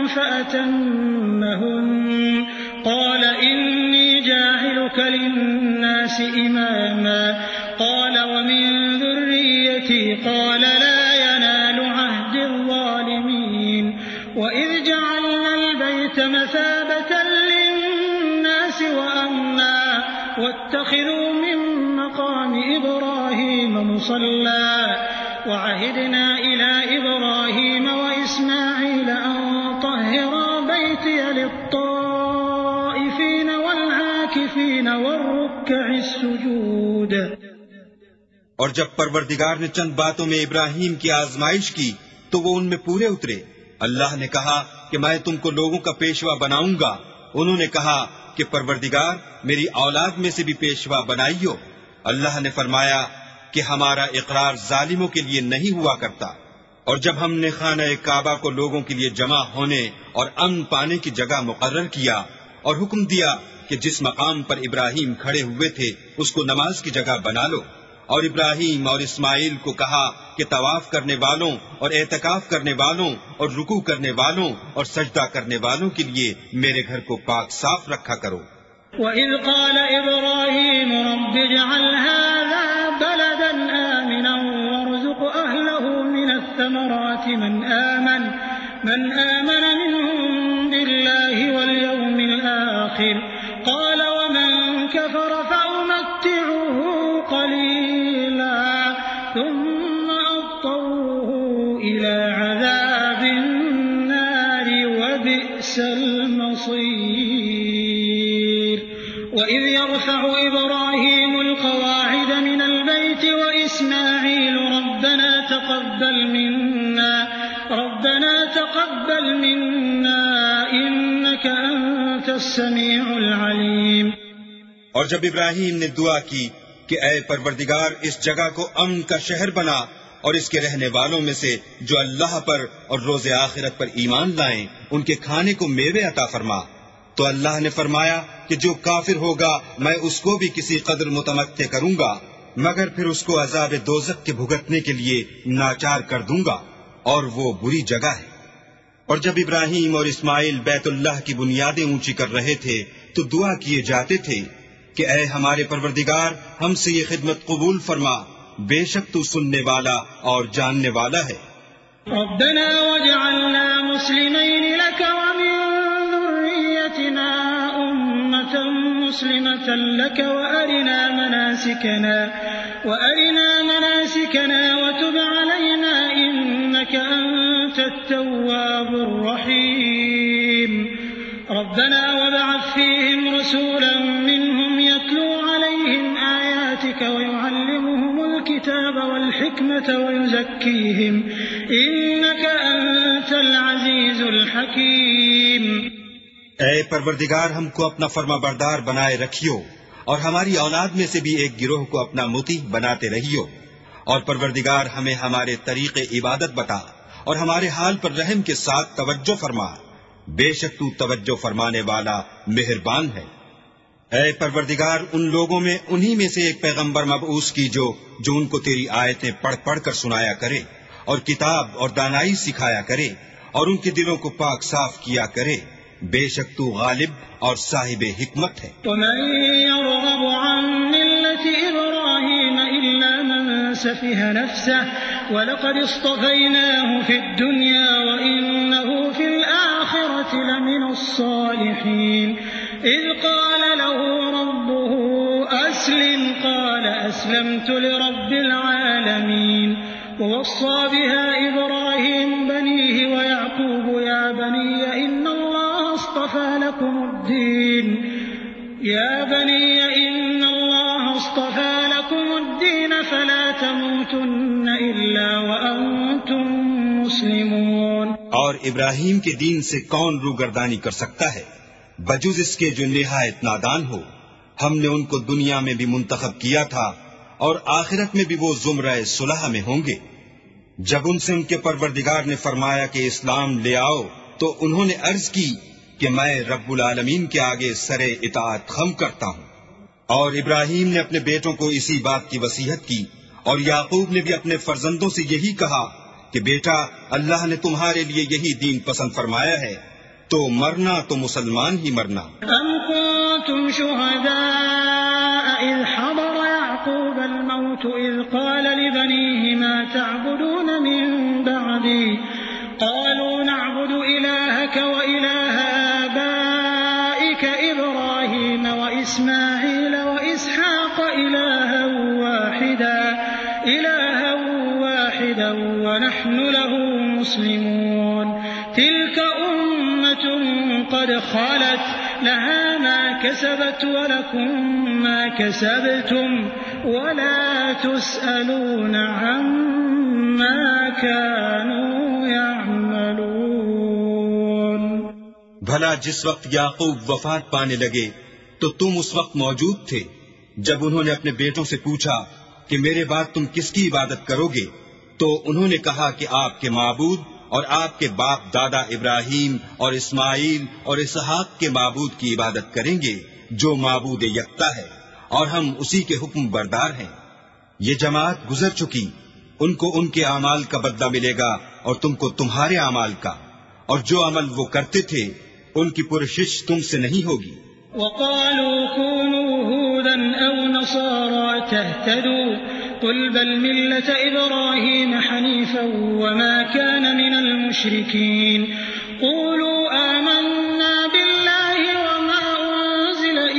فَأَتَمَّهُنَّ قَالَ إِنِّي جَاعِلُكَ لِلنَّاسِ إِمَامًا قَالَ وَمِن ذُرِّيَّتِي قَالَ لَا يَنَالُ عَهْدِي الظَّالِمِينَ. وَإِذْ جَعَلْنَا الْبَيْتَ مَثَابَةً لِلنَّاسِ وَأَمْنًا وَاتَّخِذُوا مِن مَّقَامِ إِبْرَاهِيمَ مُصَلًّى وَعَهِدْنَا إِلَىٰ إِبْرَاهِيمَ وَإِسْمَاعِيلَ أَن طَهِّرَا بَيْتِيَ لِلطَّائِفِينَ وَالْعَاكِفِينَ وَالرُّكَّعِ السُّجُودِ. اور جب پروردگار نے چند باتوں میں ابراہیم کی آزمائش کی تو وہ ان میں پورے اترے. اللہ نے کہا کہ میں تم کو لوگوں کا پیشوا بناؤں گا. انہوں نے کہا کہ پروردگار میری اولاد میں سے بھی پیشوا بنائیو. اللہ نے فرمایا کہ ہمارا اقرار ظالموں کے لیے نہیں ہوا کرتا. اور جب ہم نے خانہ کعبہ کو لوگوں کے لیے جمع ہونے اور امن پانے کی جگہ مقرر کیا اور حکم دیا کہ جس مقام پر ابراہیم کھڑے ہوئے تھے اس کو نماز کی جگہ بنا لو، اور ابراہیم اور اسماعیل کو کہا کہ طواف کرنے والوں اور اعتکاف کرنے والوں اور رکوع کرنے والوں اور سجدہ کرنے والوں کے لیے میرے گھر کو پاک صاف رکھا کرو. وَإِذْ قَالَ إِبْرَاهِيمُ رَبِّ اجْعَلْ هَٰذَا بَلَدًا آمِنًا وَارْزُقْ أَهْلَهُ مِنَ الثَّمَرَاتِ مَنْ آمَنَ مِنْهُم بِاللَّهِ وَالْيَوْمِ الْآخِرِ قال ومن كفر فأمتعه قليلا ثم أضطره إلى عذاب النار وبئس المصير وإذ يرفع إبراهيم القواعد من البيت وإسماعيل ربنا تقبل منا إنك أنت السميع العليم. اور جب ابراہیم نے دعا کی کہ اے پروردگار اس جگہ کو امن کا شہر بنا اور اس کے رہنے والوں میں سے جو اللہ پر اور روز آخرت پر ایمان لائیں ان کے کھانے کو میوے عطا فرما، تو اللہ نے فرمایا کہ جو کافر ہوگا میں اس کو بھی کسی قدر متمتع کروں گا، مگر پھر اس کو عذاب دوزخ کے بھگتنے کے لیے ناچار کر دوں گا، اور وہ بری جگہ ہے. اور جب ابراہیم اور اسماعیل بیت اللہ کی بنیادیں اونچی کر رہے تھے تو دعا کیے جاتے تھے کہ اے ہمارے پروردگار ہم سے یہ خدمت قبول فرما، بے شک تو سننے والا اور جاننے والا ہے. ربنا واجعلنا مسلمين لك ومن ذريتنا أمة مسلمة لك وأرنا مناسكنا وتب علينا إنك أنت التواب الرحيم. ربنا وابعث فيهم رسولا منهم يتلو عليهم آياتك ويعلمهم الكتاب والحكمة ويزكيهم إنك أنت العزيز الحكيم. اے پروردگار ہم کو اپنا فرما بردار بنائے رکھیو اور ہماری اولاد میں سے بھی ایک گروہ کو اپنا مطیع بناتے رہیو، اور پروردگار ہمیں ہمارے طریق عبادت بتا اور ہمارے حال پر رحم کے ساتھ توجہ فرما، بے شک تو توجہ فرمانے والا مہربان ہے. اے پروردگار ان لوگوں میں انہی میں سے ایک پیغمبر مبعوث کی جو ان کو تیری آیتیں پڑھ پڑھ کر سنایا کرے اور کتاب اور دانائی سکھایا کرے اور ان کے دلوں کو پاک صاف کیا کرے، بے شک تو غالب اور صاحب حکمت ہے. ومن يرغب عن ملة إبراهيم إلا من سفه نفسه ولقد اصطفيناه في الدنيا وإنه في الآخرة لمن الصالحين. إذ قال له ربه أسلم قال أسلمت لرب العالمين. ووصى بها إبراهيم بنيه ويعقوب يا بني إن الله اصطفى لكم الدين فلا تموتن إلا وأنتم مسلمون. اور ابراہیم کے دین سے کون روگردانی کر سکتا ہے بجز اس کے جو نہایت نادان ہو. ہم نے ان کو دنیا میں بھی منتخب کیا تھا اور آخرت میں بھی وہ زمرہ صلح میں ہوں گے. جب ان سے ان کے پروردگار نے فرمایا کہ اسلام لے آؤ تو انہوں نے عرض کی کہ میں رب العالمین کے آگے سر اطاعت خم کرتا ہوں. اور ابراہیم نے اپنے بیٹوں کو اسی بات کی وصیت کی، اور یعقوب نے بھی اپنے فرزندوں سے یہی کہا کہ بیٹا اللہ نے تمہارے لیے یہی دین پسند فرمایا ہے، تو مرنا تو مسلمان ہی مرنا. أم كنتم شهداء إذ حضر يعقوب الموت إذ قال لبنيه ما تعبدون من بعدي قالوا نعبد إلهك وإله آبائك إبراهيم وإسماعيل وإسحاق إلها واحدا ونحن له مسلمون. تلك أمة قد خلت لها ما كسبت ولكم ما كسبتم ولا تسألون عما كانوا يعملون. بھلا جس وقت یعقوب وفات پانے لگے تو تم اس وقت موجود تھے جب انہوں نے اپنے بیٹوں سے پوچھا کہ میرے بعد تم کس کی عبادت کرو گے؟ تو انہوں نے کہا کہ آپ کے معبود اور آپ کے باپ دادا ابراہیم اور اسماعیل اور اسحاق کے معبود کی عبادت کریں گے جو معبود یکتا ہے، اور ہم اسی کے حکم بردار ہیں. یہ جماعت گزر چکی، ان کو ان کے اعمال کا بدلہ ملے گا اور تم کو تمہارے اعمال کا، اور جو عمل وہ کرتے تھے ان کی پرشش تم سے نہیں ہوگی. وقالوا كونوا هودا أو نصارى تهتدوا قل بل ملة إبراهيم حنيفا وما كان من المشركين. قولوا آمنا بالله وما أنزل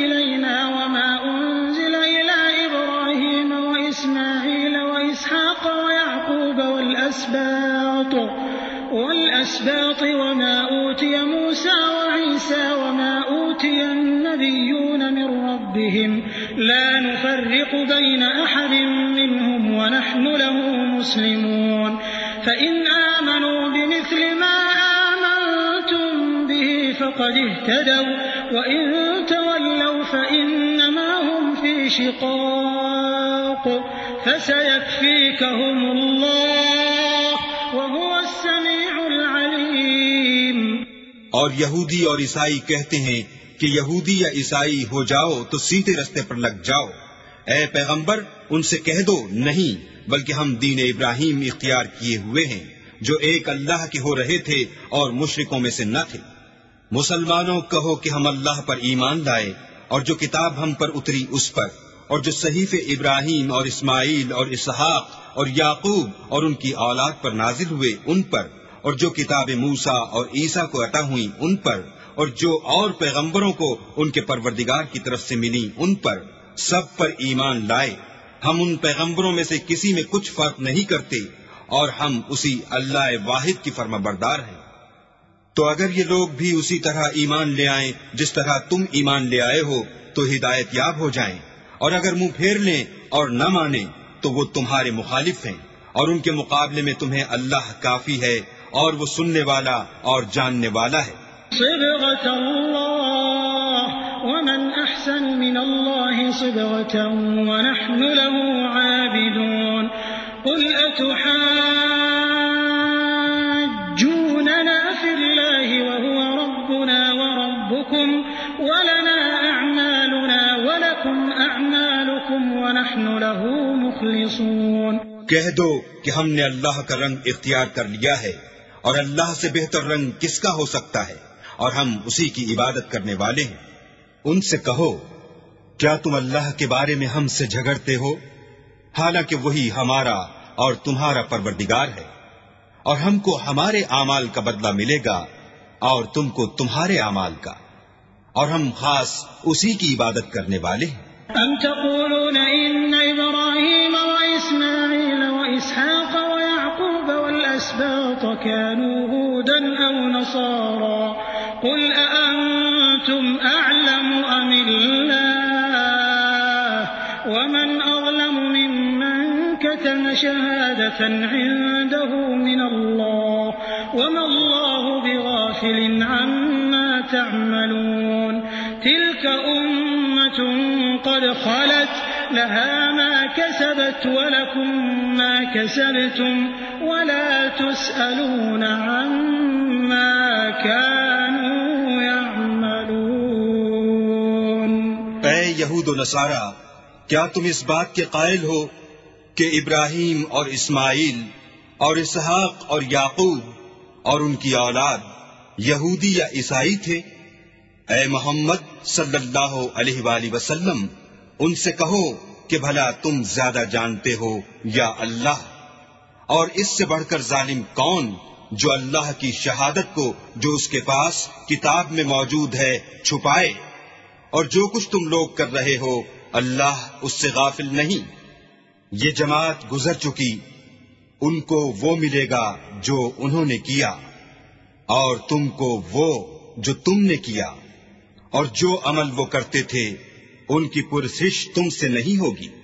والأسباط وما أوتي موسى وعيسى وما أوتي النبيون من ربهم لا نفرق بين أحد منهم ونحن له مسلمون فإن آمنوا بمثل ما آمنتم به فقد اهتدوا وإن تولوا فإنما هم في شقاق فسيكفيكهم الله وهو السميع العليم۔ اور یہودی اور عیسائی کہتے ہیں کہ یہودی یا عیسائی ہو جاؤ تو سیدھے رستے پر لگ جاؤ۔ اے پیغمبر ان سے کہہ دو نہیں، بلکہ ہم دین ابراہیم اختیار کیے ہوئے ہیں جو ایک اللہ کے ہو رہے تھے اور مشرکوں میں سے نہ تھے۔ مسلمانوں کہو کہ ہم اللہ پر ایمان لائے اور جو کتاب ہم پر اتری اس پر، اور جو صحیفے ابراہیم اور اسماعیل اور اسحاق اور یعقوب اور ان کی اولاد پر نازل ہوئے ان پر، اور جو کتاب موسیٰ اور عیسیٰ کو عطا ہوئی ان پر، اور جو اور پیغمبروں کو ان کے پروردگار کی طرف سے ملی ان پر، سب پر ایمان لائے۔ ہم ان پیغمبروں میں سے کسی میں کچھ فرق نہیں کرتے اور ہم اسی اللہ واحد کی فرما بردار ہیں۔ تو اگر یہ لوگ بھی اسی طرح ایمان لے آئیں جس طرح تم ایمان لے آئے ہو تو ہدایت یاب ہو جائیں، اور اگر منہ پھیر لیں اور نہ مانیں تو وہ تمہارے مخالف ہیں، اور ان کے مقابلے میں تمہیں اللہ کافی ہے اور وہ سننے والا اور جاننے والا ہے۔ صبغة الله ومن أحسن من الله صبغة ونحن له عابدون قل أتحاجوننا في الله وهو ربنا وربكم ولنا أعمالنا ولكم أعمالكم ونحن له مخلصون۔ کہہ دو کہ ہم نے اللہ کا رنگ اختیار کر لیا ہے، اور اللہ سے بہتر رنگ کس کا ہو سکتا ہے، اور ہم اسی کی عبادت کرنے والے ہیں۔ ان سے کہو کیا تم اللہ کے بارے میں ہم سے جھگڑتے ہو، حالانکہ وہی ہمارا اور تمہارا پروردگار ہے، اور ہم کو ہمارے اعمال کا بدلہ ملے گا اور تم کو تمہارے اعمال کا، اور ہم خاص اسی کی عبادت کرنے والے ہیں۔ أم تقولون إن إبراهيم وإسماعيل وإسحاق ويعقوب والأسباط كانوا هودا أو نصارى قل أأنتم أعلم أم الله ومن أظلم ممن كتم شهادة عنده من الله وما الله بغافل عما تعملون تلك أمة قد خلت لها ما كسبت ولكم ما كسبتم ولا تسألون عما كانوا يعملون۔ اے یہود و نصارا، کیا تم اس بات کے قائل ہو کہ ابراہیم اور اسماعیل اور اسحاق اور یعقوب اور ان کی اولاد یہودی یا عیسائی تھے؟ اے محمد صلی اللہ علیہ وآلہ وسلم ان سے کہو کہ بھلا تم زیادہ جانتے ہو یا اللہ؟ اور اس سے بڑھ کر ظالم کون جو اللہ کی شہادت کو جو اس کے پاس کتاب میں موجود ہے چھپائے؟ اور جو کچھ تم لوگ کر رہے ہو اللہ اس سے غافل نہیں۔ یہ جماعت گزر چکی، ان کو وہ ملے گا جو انہوں نے کیا، اور تم کو وہ جو تم نے کیا، اور جو عمل وہ کرتے تھے ان کی پرسش تم سے نہیں ہوگی۔